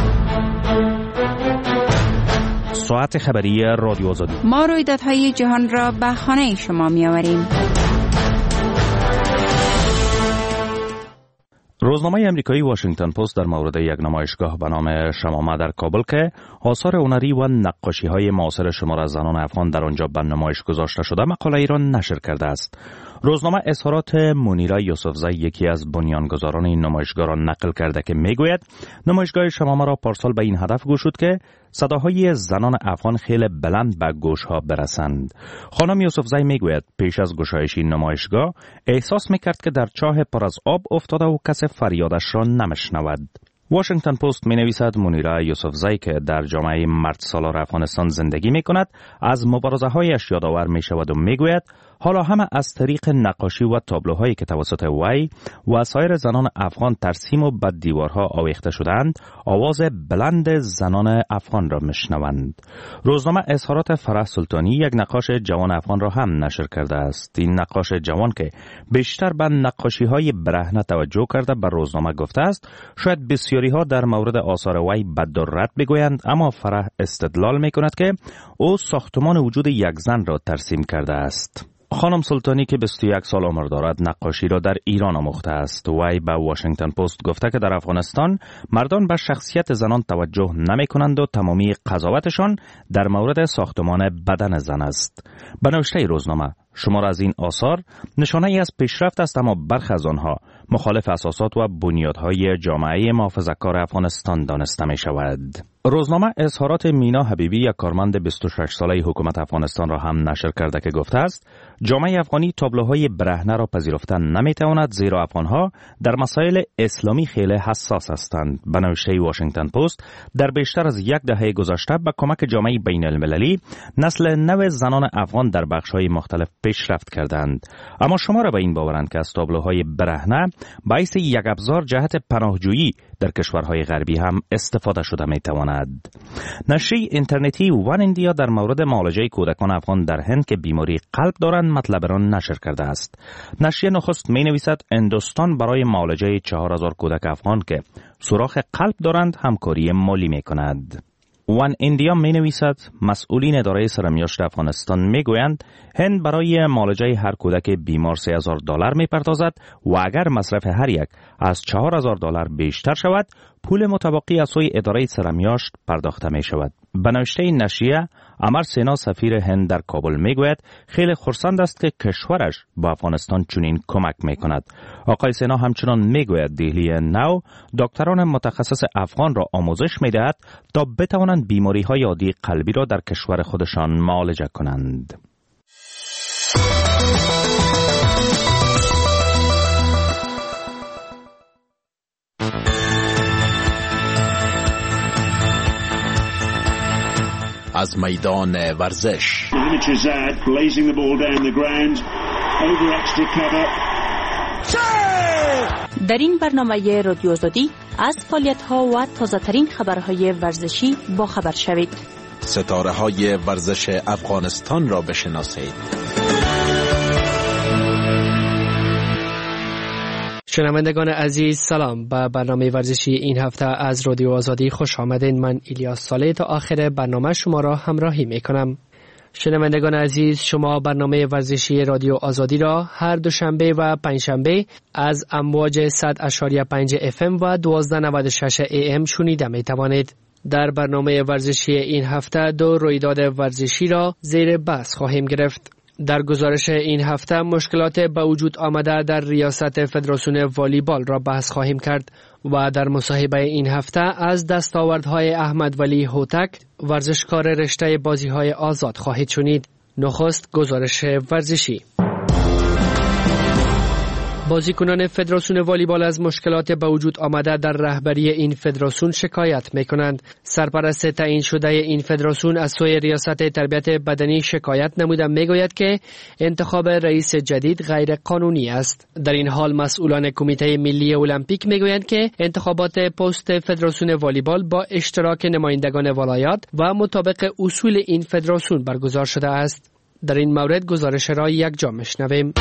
ساعت خبری رادیو آزادی. ما رویدادهای جهان را به خانه شما می‌آوریم. روزنامه امریکایی واشنگتن پست در مورد یک نمایشگاه به نام شمامه در کابل که آثار هنری و نقاشی‌های معاصر شمار از زنان افغان در آنجا به نمایش گذاشته شده مقاله ایران نشر کرده است. روزنامه اظهارات منیره یوسفزی یکی از بنیانگذاران این نمایشگاه را نقل کرده که میگوید نمایشگاه شمامه را پارسال به این هدف گشود که صداهای زنان افغان خیلی بلند به گوشها برسند. خانم یوسفزی میگوید پیش از گشایش این نمایشگاه احساس میکرد که در چاه پر از آب افتاده و کسی فریادش را نمیشنود. واشنگتن پست می نویسد منیره یوسفزی که در جامعه مرد سالار افغانستان زندگی می کند از مبارزه هایش یادآور می شود و می گوید حالا همه از طریق نقاشی و تابلوهایی که توسط وی و سایر زنان افغان ترسیم و به دیوارها آویخته شدند آواز بلند زنان افغان را میشنوند. روزنامه اظهارات فرح سلطانی یک نقاش جوان افغان را هم نشر کرده است. این نقاش جوان که بیشتر به نقاشی های برهنه توجه کرده به روزنامه گفته است شاید بسیاری ها در مورد آثار وی بد و رد بگویند، اما فرح استدلال می کند که او ساختمان وجود یک زن را ترسیم کرده است. خانم سلطانی که بیست و یک سال عمر دارد نقاشی را در ایران آموخته است. وی به واشنگتن پست گفته که در افغانستان مردان به شخصیت زنان توجه نمی کنند و تمامی قضاوتشان در مورد ساختمان بدن زن است. به نوشته روزنامه شمار از این آثار نشانه ای از پیشرفت است، اما برخی از آنها مخالف اساسات و بنیادهای جامعه محافظه‌کار افغانستان دانسته می شود. روزنامه اظهارات مینا حبیبی، یک کارمند بیست و شش ساله حکومت افغانستان را هم نشر کرده که گفته است جامعه افغانی تابلوهای برهنه را پذیرفته نمیتواند، زیرا افغانها در مسائل اسلامی خیلی حساس هستند. به نوشته واشنگتن پست در بیشتر از یک دهه گذشته به کمک جامعه بین المللی نسل نو زنان افغان در بخش‌های مختلف پیشرفت کردند، اما شمار به این باورند که از تابلوهای برهنه باعث یک ابزار جهت پناهجویی در کشورهای غربی هم استفاده شده میتواند. نشریه اینترنتی وان ایندیا در مورد معالجه کودکان افغان در هند که بیماری قلب دارند مطلب را نشر کرده است. نشریه نخست می نویسد هندوستان برای معالجه چهار هزار کودک افغان که سوراخ قلب دارند همکاری مالی می کند. وان ایندیا می نویسد مسئولین اداره سرمیاشت افغانستان می گویند هند برای معالجه هر کودک بیمار سه هزار دلار می پردازد و اگر مصرف هر یک از چهار هزار دلار بیشتر شود پول متبقی از سوی اداره سرمیاشت پرداخته می شود. به نوشته نشریه امر سینا سفیر هند در کابل می گوید خیلی خرسند است که کشورش با افغانستان چنین کمک می کند. آقای سینا همچنان می گوید دهلی نو دکتران متخصص افغان را آموزش می دهد تا بتوانند بیماری های عادی قلبی را در کشور خودشان معالجه کنند. از میدان ورزش در این برنامه رادیو آزادی از فعالیت‌ها و تازه‌ترین خبرهای ورزشی با خبر شوید. ستاره های ورزش افغانستان را بشناسید. شنوندگان عزیز سلام، به برنامه ورزشی این هفته از رادیو آزادی خوش آمدین. من الیاس صالح تا آخر برنامه شما را همراهی می کنم. شنوندگان عزیز، شما برنامه ورزشی رادیو آزادی را هر دوشنبه و پنجشنبه از امواج صد و پنج اف ام و دوازده و نود و شش ای ام شنیده می توانید. در برنامه ورزشی این هفته دو رویداد ورزشی را زیر بحث خواهیم گرفت. در گزارش این هفته مشکلات به وجود آمده در ریاست فدراسیون والیبال را بحث خواهیم کرد و در مصاحبه این هفته از دستاوردهای احمد ولی هوتک ورزشکار رشته بازی‌های آزاد خواهید شنید. نخست گزارش ورزشی. بازیکنان فدراسیون والیبال از مشکلات به وجود آمده در رهبری این فدراسیون شکایت می‌کنند. سرپرست تعیین شده این فدراسیون از سوی ریاست تربیت بدنی شکایت نموده میگوید که انتخاب رئیس جدید غیر قانونی است. در این حال مسئولان کمیته ملی المپیک میگویند که انتخابات پست فدراسیون والیبال با اشتراک نمایندگان ولایات و مطابق اصول این فدراسیون برگزار شده است. در این مورد گزارش را یک جا میشنویم.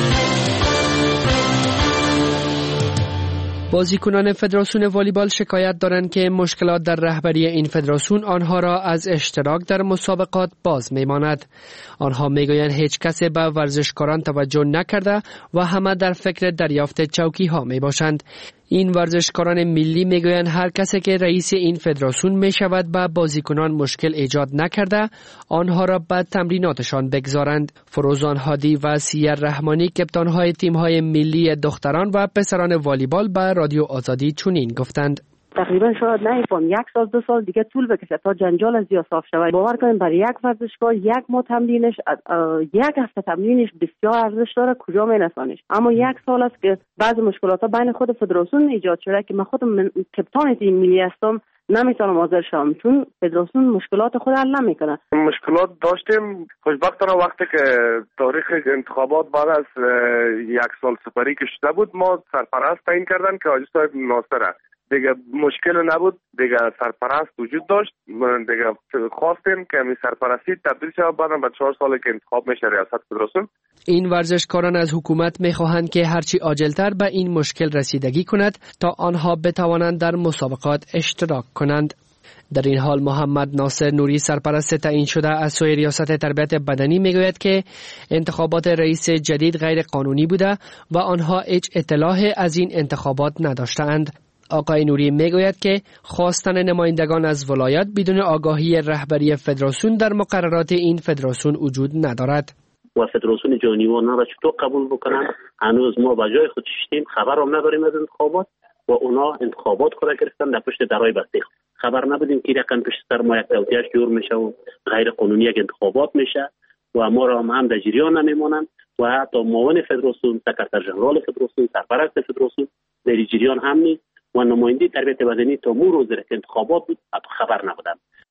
بازیکنان فدراسیون والیبال شکایت دارند که مشکلات در رهبری این فدراسیون آنها را از اشتراک در مسابقات باز میماند. آنها میگویند هیچ کسی به ورزشکاران توجه نکرده و همه در فکر دریافت چوکی ها می باشند. این ورزشکاران ملی میگویند هر کسی که رئیس این فدراسیون می شود به بازیکنان مشکل ایجاد نکرده آنها را به تمریناتشان بگذارند. فروزان هادی و سیر رحمانی کپتان های تیم های ملی دختران و پسران والیبال به رادیو آزادی چنین گفتند. تقریبا شاید نمیفهم یک سال دو سال دیگه طول بکشه تا جنجال از یا صاف شود. باور کنیم برای یک ورزشکار یک ماه تمرینش یک هفته تمرینش بسیار ارزش داره، کجا میرسانش. اما یک سال است که بعضی مشکلات ها بین خود فدراسیون ایجاد شده که من خودم کپتان تیم ملی هستم نمیتونم حاضر شم چون فدراسیون مشکلات خود حل نمیکنه. مشکلات داشتیم. خوشبختانه وقتی که تاریخ انتخابات بعد از یک سال سپری که شده بود ما سرپرست تعیین کردن که حاجی صاحب ناصره. دیگه مشکل نبود، دیگه سرپرست وجود داشت. دیگه خواستیم که می سرپرستی تبدیل شود بعدم به چهار ساله که انتخاب میشه ریاست فدراسیون. این ورزشکاران از حکومت میخواهند که هرچی عاجلتر به این مشکل رسیدگی کند تا آنها بتوانند در مسابقات اشتراک کنند. در این حال محمد ناصر نوری سرپرست تعیین شده از سوی ریاست تربیت بدنی میگوید که انتخابات رئیس جدید غیر قانونی بوده و آنها هیچ اطلاع از این انتخابات نداشتند. آقای نوری میگوید که خواستن نمایندگان از ولایت بدون آگاهی رهبری فدراسیون در مقررات این فدراسیون وجود ندارد. و فدراسیون جانیوان را چطور قبول بکنن؟ هنوز ما به جای خود شدیم، خبر هم نداریم از انتخابات و اونا انتخابات خود گرفتن در پشت درای بسته. خبر نبودیم که رقم پشت سر ما یک توطئه‌اش جور میشه و غیر قانونی یک انتخابات میشه و ما را هم در جریان نمیمونن و حتی معاون فدراسیون، سکرتر ژنرال فدراسیون، سرپرست فدراسیون در جریان هم نیست و نماینده تربیت بدنی تا مو روز که انتخابات بود خبر نبودن.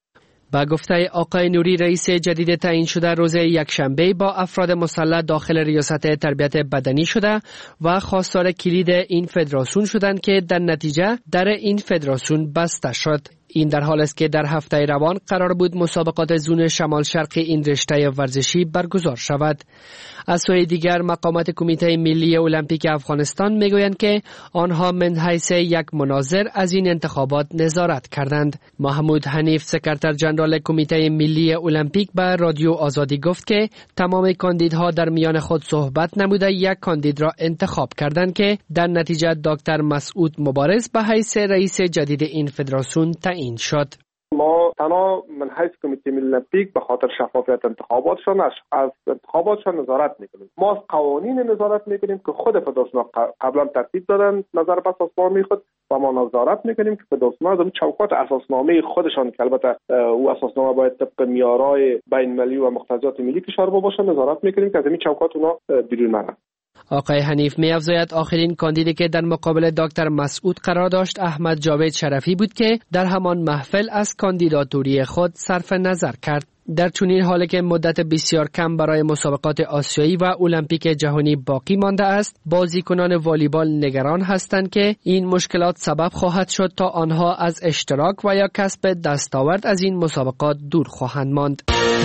با گفته آقای نوری رئیس جدید تعیین شده روز یکشنبه با افراد مسلح داخل ریاست تربیت بدنی شده و خواستار کلید این فدراسیون شدند که در نتیجه در این فدراسیون بسته شد. این در حال است که در هفته روان قرار بود مسابقات زون شمال شرقی این رشته ورزشی برگزار شود. از سوی دیگر مقامات کمیته ملی المپیک افغانستان میگویند که آنها من حیث یک مناظر از این انتخابات نظارت کردند. محمود حنیف سکرتر ژنرال کمیته ملی المپیک به رادیو آزادی گفت که تمام کاندیدها در میان خود صحبت نموده یک کاندید را انتخاب کردند که در نتیجه دکتر مسعود مبارز به حیث رئیس جدید این فدراسیون تعیین شد. ما تنها من حیث کمیته ملی المپیک به خاطر شفافیت انتخاباتشان از انتخاباتشان نظارت میکنیم. ما از قوانین نظارت میکنیم که خود فدراسیون قبلا ترتیب دادن نظر به اساسنامه خود و ما نظارت میکنیم که فدراسیون از چوکات اساسنامه خودشان که البته او اساسنامه باید طبق معیارهای بین المللی و مقتضیات ملی کشور باشه نظارت میکنیم که از این چوکات اونا بیرون نرن. آقای حنیف می افزاید آخرین کاندیدی که در مقابل دکتر مسعود قرار داشت احمد جاوید شرفی بود که در همان محفل از کاندیداتوری خود صرف نظر کرد. در چنین حالی که مدت بسیار کم برای مسابقات آسیایی و المپیک جهانی باقی مانده است، بازیکنان والیبال نگران هستند که این مشکلات سبب خواهد شد تا آنها از اشتراک و یا کسب دستاورد از این مسابقات دور خواهند ماند.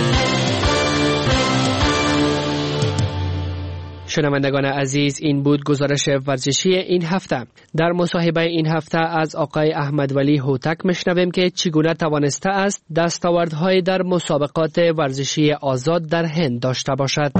شنوندگان عزیز، این بود گزارش ورزشی این هفته. در مصاحبه این هفته از آقای احمد ولی هوتک مشنویم که چگونه توانسته است دستاوردهای در مسابقات ورزشی آزاد در هند داشته باشد.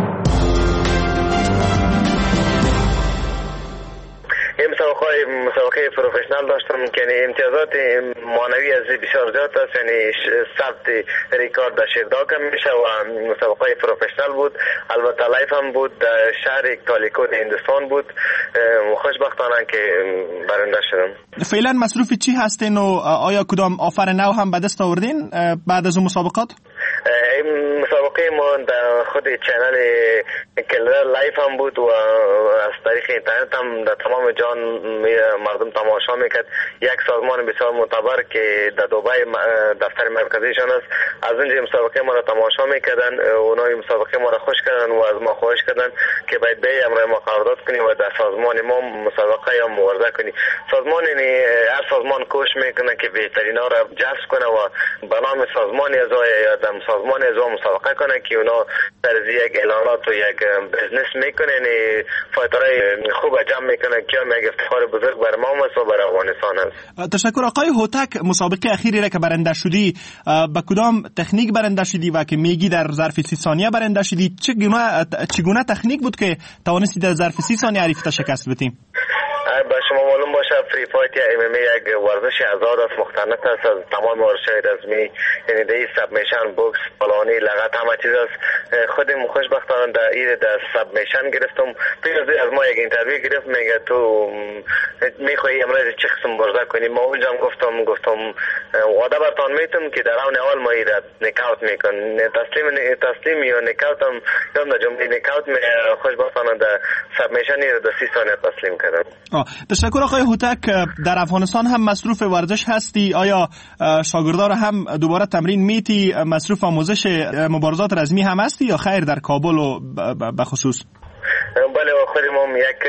مسابقه مسابقه پروفشنال داشتم که یعنی امتیازات معنوی از بسیار زیاد است، یعنی ثبت ریکارد در شیرداک هم میشه و مسابقه پروفشنال بود. البته لایف هم بود در شهر کالیکوت هندوستان بود. خوشبختانه که برنده شدم. فعلا مصروف چی هستین و آیا کدام آفر نو هم به دست آوردین بعد از اون مسابقات؟ این مسابقه ما در خود چینل کلر لایف هم بود و از طریق اینترنت هم در تمام جهان مردم تماشا میکرد. یک سازمان بسیار معتبر که در دبی دفتر مرکزیشان است از اونجا مسابقه ما را تماشا میکردن. اونا این مسابقه ما را خوش کردن و از ما خواهش کردن که باید به امر ما قرارداد کنیم و در سازمان ما مسابقه یا مبارزه کنیم. سازمان یعنی هر سازمان کوشش میکنه که بهترینا را جذب کنه و به نام سازمان ازای یا در سازمان ازا مسابقه کنه که اونا در یک اعلانات و یک بزنس میکنه، یعنی فایترهای خوب جمع میکنه که هم یک افتخار بزرگ بر ما و بر افغانستان است. تشکر آقای هوتک. مسابقه اخیری را که برنده شدی با کدام تکنیک برنده شدی و که میگی در ظرف سی ثانیه برنده شدی، چگونه چگونه تکنیک بود که توانستی در ظرف سی ثانیه حریفت شکست بدی؟ با شما معلوم باشه فری فایت یا ام ام ای یک ورزش آزاد است، مختلف است از تمام ورزش‌های رسمی، یعنی در سابمیشن، بوکس، پلانی، لغت همه چیز است. خودم خوشبختانه در این در سابمیشن گرفتم. پیروز از ما یک اینترویو گرفت، میگه تو میخوای امروز چه قسم ورزش کنی؟ ما اونجا گفتم گفتم وعده برتان میتونم که در اون اول ما ایراد نکاوت میکن تسلیم تسلیم یا نکاوت هم یا در جمله نکاوت می خوشبختانه در سابمیشن در سی ثانیه تسلیم کردم. تشکر آقای هوتک. در افغانستان هم مصروف ورزش هستی، آیا شاگردان هم دوباره تمرین میتی، مصروف آموزش مبارزات رزمی هم هستی یا خیر در کابل و به خصوص؟ بله خودم هم یک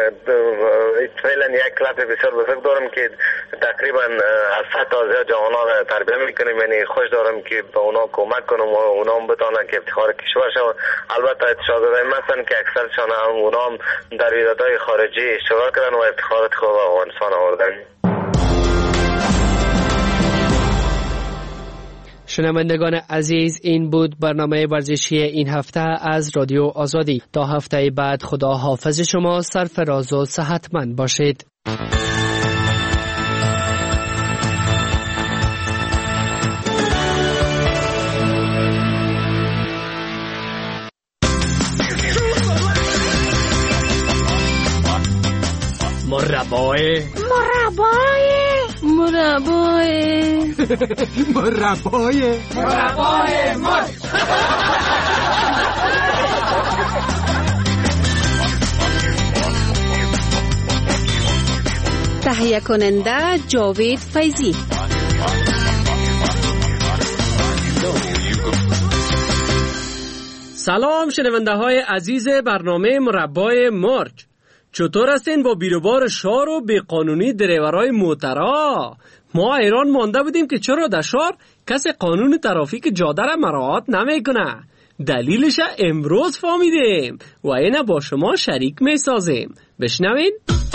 فعلا یک کلاب بسیار بزرگ دارم که تقریبا از صد تا زیاد جوانان را تربیت میکنیم، یعنی خوش دارم که به اونا کمک کنم و اونا هم بتونن که افتخار کشور شون. البته شاگردای من هستن که اکثرشان هم اونا هم در ایرادهای خارجی اشتراک کردن و افتخارات خوب افغانستان آوردن. شنوندگان عزیز، این بود برنامه ورزشی این هفته از رادیو آزادی. تا هفته بعد خدا حافظ شما، سرفراز و صحتمند باشید. مربای مربای مربای مربای مربای مرد. تهیه کننده جاوید فیضی. سلام شنونده های عزیز برنامه مربای مرج. چطور هستین با بیروبار شار و بیقانونی دریورای موترا؟ ما ایران مانده بودیم که چرا در شار کسی قانون ترافیک جاده را مراعات نمیکنه. دلیلش امروز فهمیدیم و اینه با شما شریک میسازیم. بشنوین.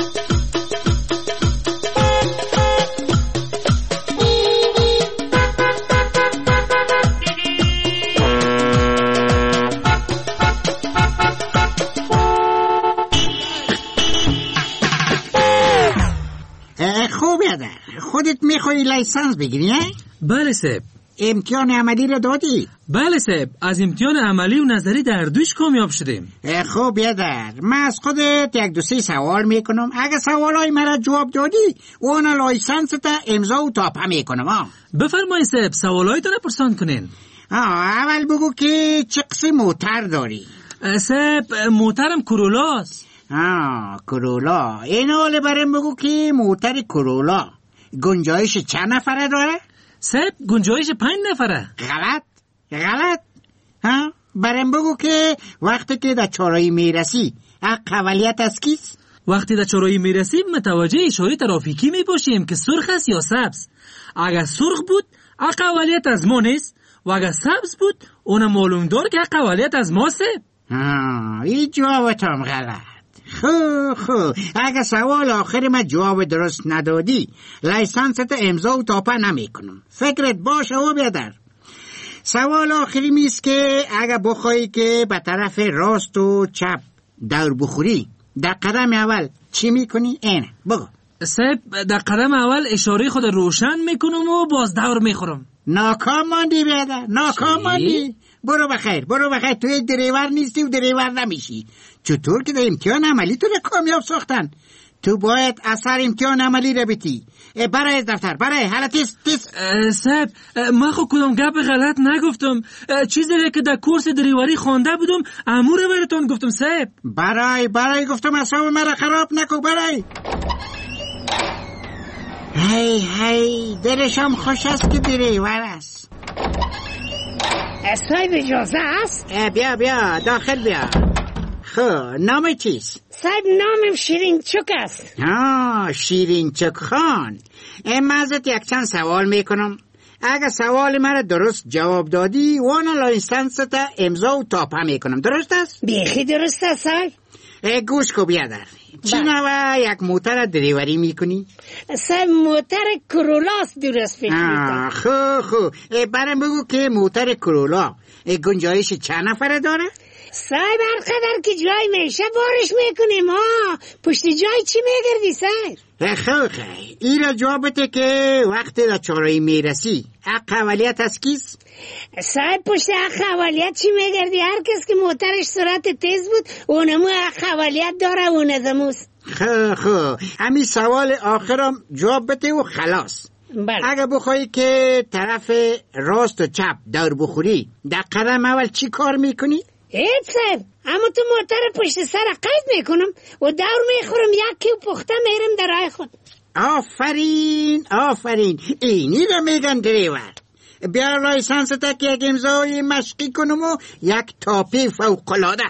خودت میخوای لیسانس بگیری؟ بله سب. امتحان عملی رو دادی؟ بله سب، از امتحان عملی و نظری در دوش کامیاب شدیم. خب بیادر، من از خودت یک دو سه سوال میکنم. اگه سوالای مرا جواب دادی اون لیسانس تا امضا و تاپه میکنم. ها بفرمایید سب، سوالای تونه پرسان کنین. اول بگو که چه قسم موتر داری؟ سب، موترم کرولاست. آه کرولا. این حال برم بگو که موتر کرولا گنجایش چند نفره داره؟ سب، گنجایش پنج نفره. غلط غلط. ها برم بگو که وقتی که در چهارراهی میرسی اقلیت از کیست؟ وقتی در چهارراهی میرسیم متوجه اشاره ترافیکی میباشیم که سرخ است یا سبز. اگر سرخ بود اقلیت از ما نیست و اگر سبز بود اون معلوم دار که اقلیت از ماست. ها این جوابت هم غلط. خو خو اگه سوال آخر ما جواب درست ندادی لیسانست امضا و تاپه نمی کنم. فکرت باشه و بیادر. سوال آخری میست که اگه بخوایی که به طرف راست و چپ دور بخوری در قدم اول چی میکنی؟ اینه بگو. سب، در قدم اول اشاره خود روشن میکنم و باز دور میخورم. ناکام ماندی بیادر، ناکام ماندی. برو بخیر برو بخیر، تو یک دریور نیستی و دریور نمیشی. چطور که در امتحان عملی تو را کامیاب ساختن؟ تو باید اثر امتحان عملی را بیتی. برای از دفتر برای حالا تیست تیست. سب، من خود کدام گپ غلط نگفتم. چیزی را که در کورس دریوری خوانده بودم امور براتون گفتم. سب برای برای گفتم اصاب مرا خراب نکو. برای هی هی دلشم خوش است که دریور است. صاحب اجازه است؟ بیا بیا داخل بیا. خب نام چیست؟ صاحب نامم شیرین چک است. آه شیرین چک خان. من ازت یک چند سوال میکنم. اگه سوال مرا درست جواب دادی وانا لیسانس تا امضا و تاپه میکنم. درست است؟ بیخی درست است صاحب. گوش کو بیادر، چی نوع یک موتر دریوری میکنی؟ صاحب موتر کرولاست. درست فکر میکنم. خو خو برم بگو که موتر کرولا گنجایش چند نفره داره؟ صاحب هر قدر که جای میشه بارش میکنیم. ها پشت جای چی میگردی صاحب؟ خو خو این را جوابته که وقتی در چهارراهی میرسی اقلیت از کیست؟ صاحب پشت اقلیت چی میگردی؟ هر کس که موترش سرعت تیز بود اونمو اقلیت داره اونموست. خو خو همین سوال آخرم جواب بده و خلاص. بله. اگه بخوایی که طرف راست و چپ دور بخوری در قدم اول چی کار میکنی؟ هیچ صاحب، اما تو موتر پشت سر قید میکنم و دور میخورم یکی و پخته میرم در راه خود. آفرین آفرین، اینی رو میگن دریور. بیا لایسنس تا که یک امضای مشقی کنم و یک تاپی فوق‌العاده.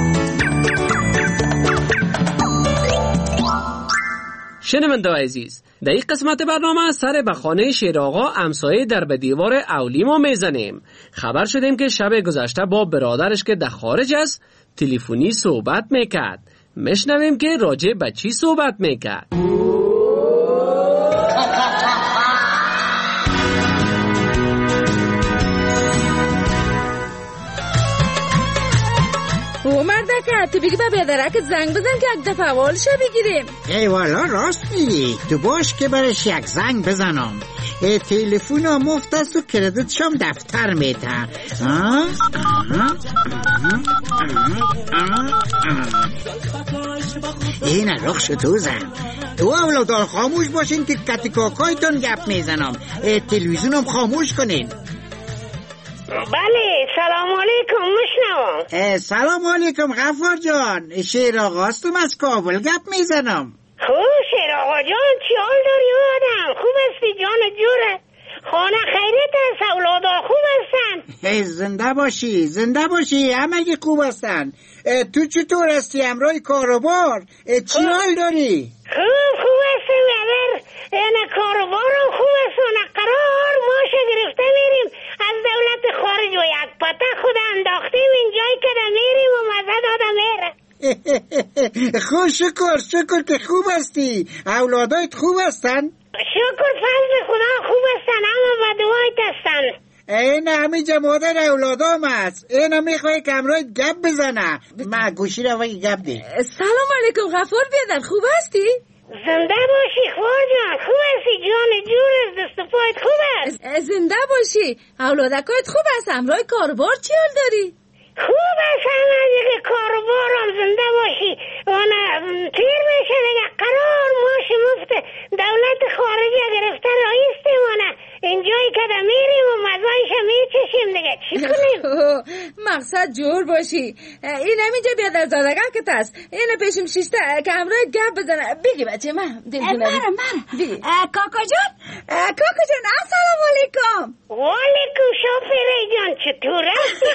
شنونده عزیز، در این قسمت برنامه سر به خانه شیرآقا امسایه در به دیوار اولیمو میزنیم. خبر شدیم که شب گذشته با برادرش که در خارج است تلفنی صحبت میکرد. میشنویم که راجع به چی صحبت میکرد. او مردکه تو بگی به بیادرکت زنگ بزن که یک دفعه اولشه بگیریم. ای والا راست میگی، تو باش که برش یک زنگ بزنم. ای تلفون هم مفت است و کردیتش هم دفتر میتر. این رخ تو زن تو اولادار خاموش باشین که کتی کاکایتون گپ میزنم. تلویزیون هم خاموش کنین. بله سلام علیکم مشنوم. سلام علیکم غفار جان، شیر آقاستم از کابل گپ میزنم. خوب شیر آقا جان چی حال داری آدم؟ خوب هستی جان جوره؟ خانه خیریت است؟ اولادا خوب هستن؟ زنده باشی زنده باشی، همه خوب هستن. تو چطور هستی همراه کاروبار؟ چی حال داری؟ خوب خوب هستم اگر این کاروبار هم خوب است و نقرار ماشه گرفته میریم از دولت خارج و یک پته خود انداختیم اینجایی که دا میریم و مزه داده میره. خوب شکر شکر که خوب هستی. اولادایت خوب هستن؟ شکر فضل خدا خوب هستن، اما با دعایت هستن. این همیجا مادر اولادام هست. این میخوای که امروز گپ بزنه. ما گوشی رو وقتی گپ دی. سلام علیکم غفار بیادر، خوب هستی؟ زنده باشی خوار جان، خوب هستی جان جور از دست پایت خوب است؟ زنده باشی، اولادکایت خوب است؟ امروز کاروبار چی حال داری؟ خوب است همه دیگه کاروبارم، زنده باشی. وانا تیر میشه دیگه قرار ماش مفت دولت خارجی گرفته رئیس دیمانه اینجایی که دا میریم و مزایش میچشیم دیگه چی کنیم؟ مقصد جور باشی. این همینجا بیادر زادگاه که تست اینو پیشم شیشته که امروز گپ بزنه. بگی بچه من مرم مرم کاکا جان کاکا جان السلام علیکم. والیکم شافیره جان چطور هستی؟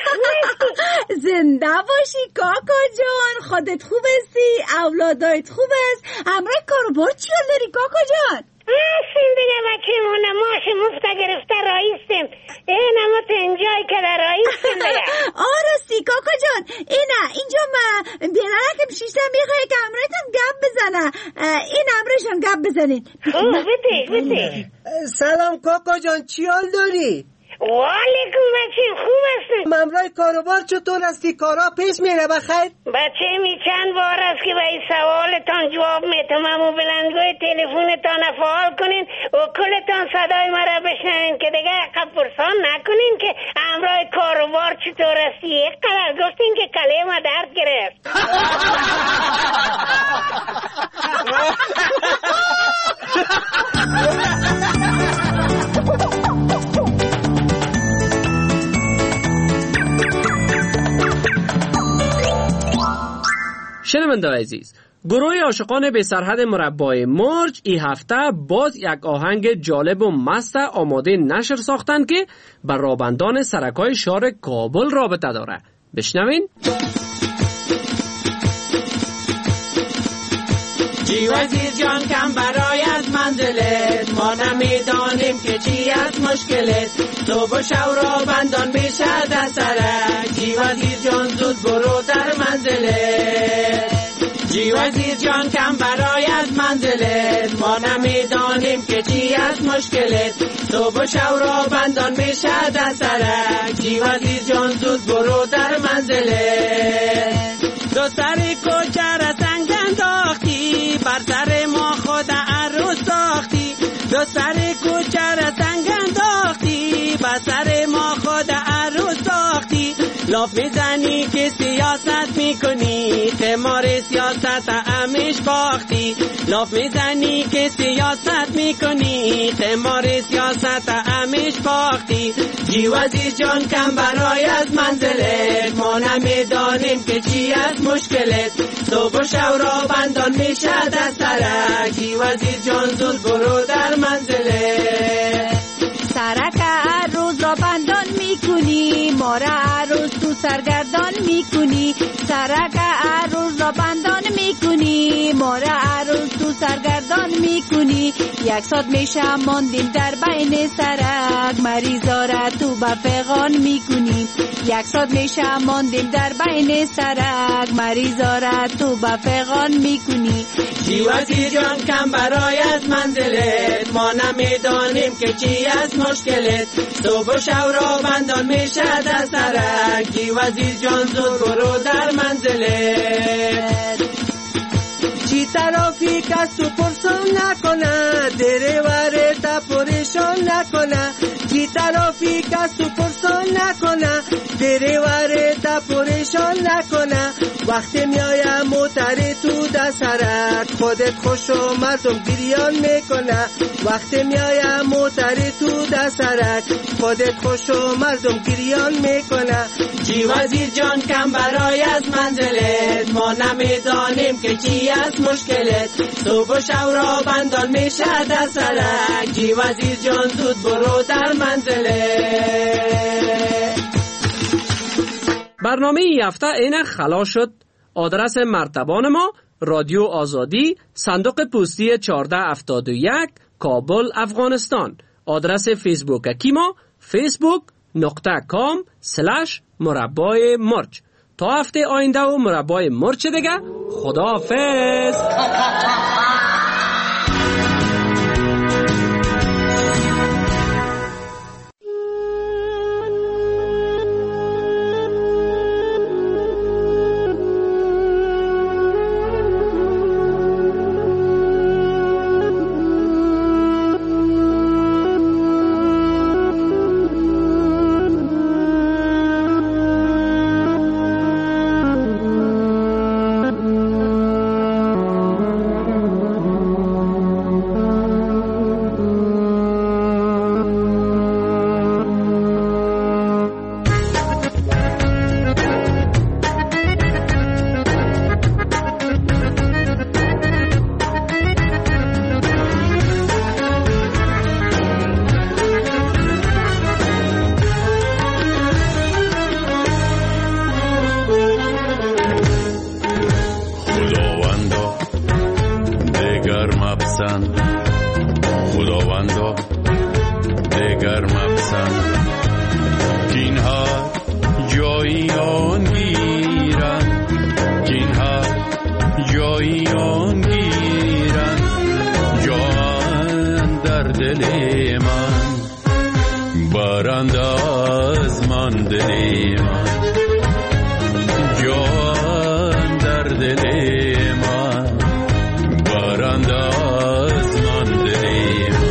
زنده باشی کاکا جان، خودت خوب هستی؟ اولادایت خوب است؟ امروز کاروبار چی حال داری کاکا جان؟ هستیم دیگه بچه مونه ماش مفته گرفته رئیسیم. این همه تو اینجایی که در رئیسیم دیگه. آرستی کاکا جان اینه اینجا ما بیرنکم شیشته میخواه که امروزم گپ بزنه. این امروزم گپ بزنید. خوب بده بده. سلام کاکا جان چی حال داری؟ والیکم بچه خوب هستن. ممرای کاروبار چطور هستی؟ کارا پیش میره بخیر؟ بچه می چند بار است که به این سوالتان جواب میتونم و بلندگوی تلفونتان فعال کنین و کلتان صدای مرا بشنوین که دیگه عقب پرسان نکنین که امرای کاروبار چطور هستی. یک قدر گفتین که کلمه درد گرفت. شنونده عزیز، گروه عاشقان بی سرحد مربع مرج این هفته باز یک آهنگ جالب و مست آماده نشر ساختن که بر رابندان سرکای شهر کابل رابطه داره. بشنوین. جی وزیر جان کم برای از منزلت، ما نمیدانیم که چی از مشکلت. تو بشو را بندان بیشه در سرک، جی وزیر جان زود برو در منزلت. جی وزیر جان کم برای از منزلت، ما نمیدانیم که چی از مشکلت. تو بشو را بندان بیشه در سرک، جی وزیر جان زود برو در منزلت. دو سر کوچه را سنگ انداختی، بر سر ما خود عروس ساختی. دو سر کوچه را سنگ انداختی، بر سر ما خود عروس ساختی. لاف میزنی که سیاست میکنی، قمار سیاست همیش باختی. لاف میزنی که سیاست میکنی، قمار سیاست همیش باختی. جی وزیر جان کم برای از منزلت، ما نمیدانیم که چی از مشکلت. تو بشو را بندان میشه در سرک، جی وزیر جان زود برو در منزلت. سرک هر روز را بندان میکنی، ما را هر روز تو سرگردان میکنی. سرک هر روز را بندان میکنی، ما را هر روز تو سرگردان افغانستان میکنی. یک ساعت میشه ماندیم در بین سرک، مریضا را تو به فغان میکنی. یک ساعت میشه ماندیم در بین سرک، مریضا را تو به فغان میکنی. جی وزیر جان کم برایت منزلت، ما نمیدانیم که چی از مشکلت. صبح و شب را بندان میشه در سرک، جی وزیر جان زود برو در منزلت. چی ترافیک از تو پرسان نکنه، دریوره تا پریشان نکنه. چی ترافیک از تو پرسان نکنه، دریوره تا پریشان نکنه. وقتی میایم موتر تو در سرک، خودت خوش و مردم گریان میکنه. وقتی میایم موتر تو در سرک، خودت خوش و مردم گریان میکنه. جی وزیر جان کم برای از منزلت، ما نمیدانیم که چی از مشکلت. صبح و شب را بندان میشه در سرک، جی وزیر جان زود برو در منزلت. برنامه ای هفته اینه خلاص شد. آدرس مرتبان ما رادیو آزادی، صندوق پستی چهارده هفتاد و یک، کابل، افغانستان. آدرس فیسبوک کی ما فیسبوک نقطه کام سلش مربای مرچ. تا هفته آینده و مربای مرچ دیگه. خداحافظ. خداوندا دگر مپسند کینها جایی آن گیرن، کینها جایی آن گیرن، جان در دل من برند از من دل من، جان در دل من برند از من دل من.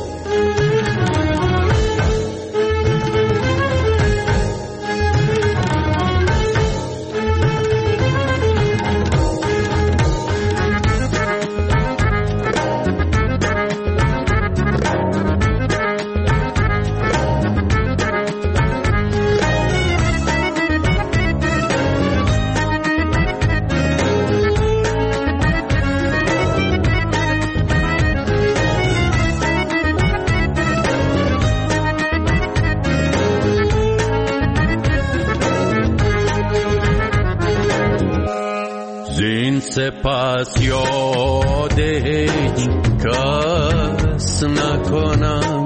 سپس یاد هیچ کس نکنم،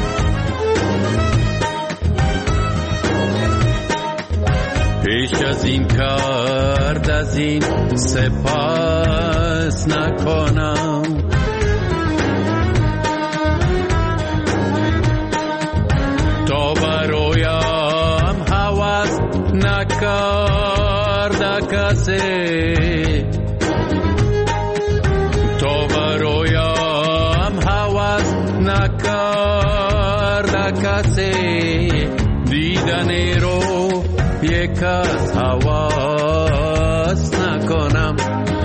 پیش از این کرد از این سپس نکنم، تا برایم هوس نکرد کسی، تا برایم هوس نکرد کسی، دیدن رو یک از هوس نکنم،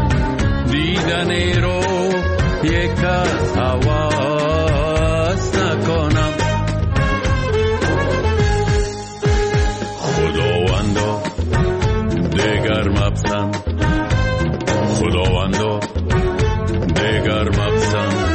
دیدن رو یک از هوس نکنم. خداوندا دگر مپسند، خداوندا دگر مپسند.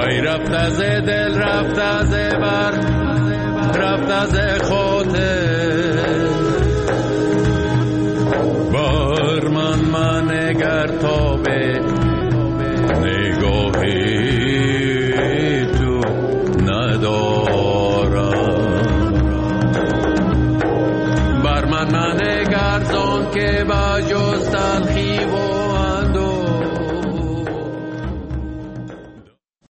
ای رفت از دل رفت از بر رفت از خاطر بار من من اگر تا به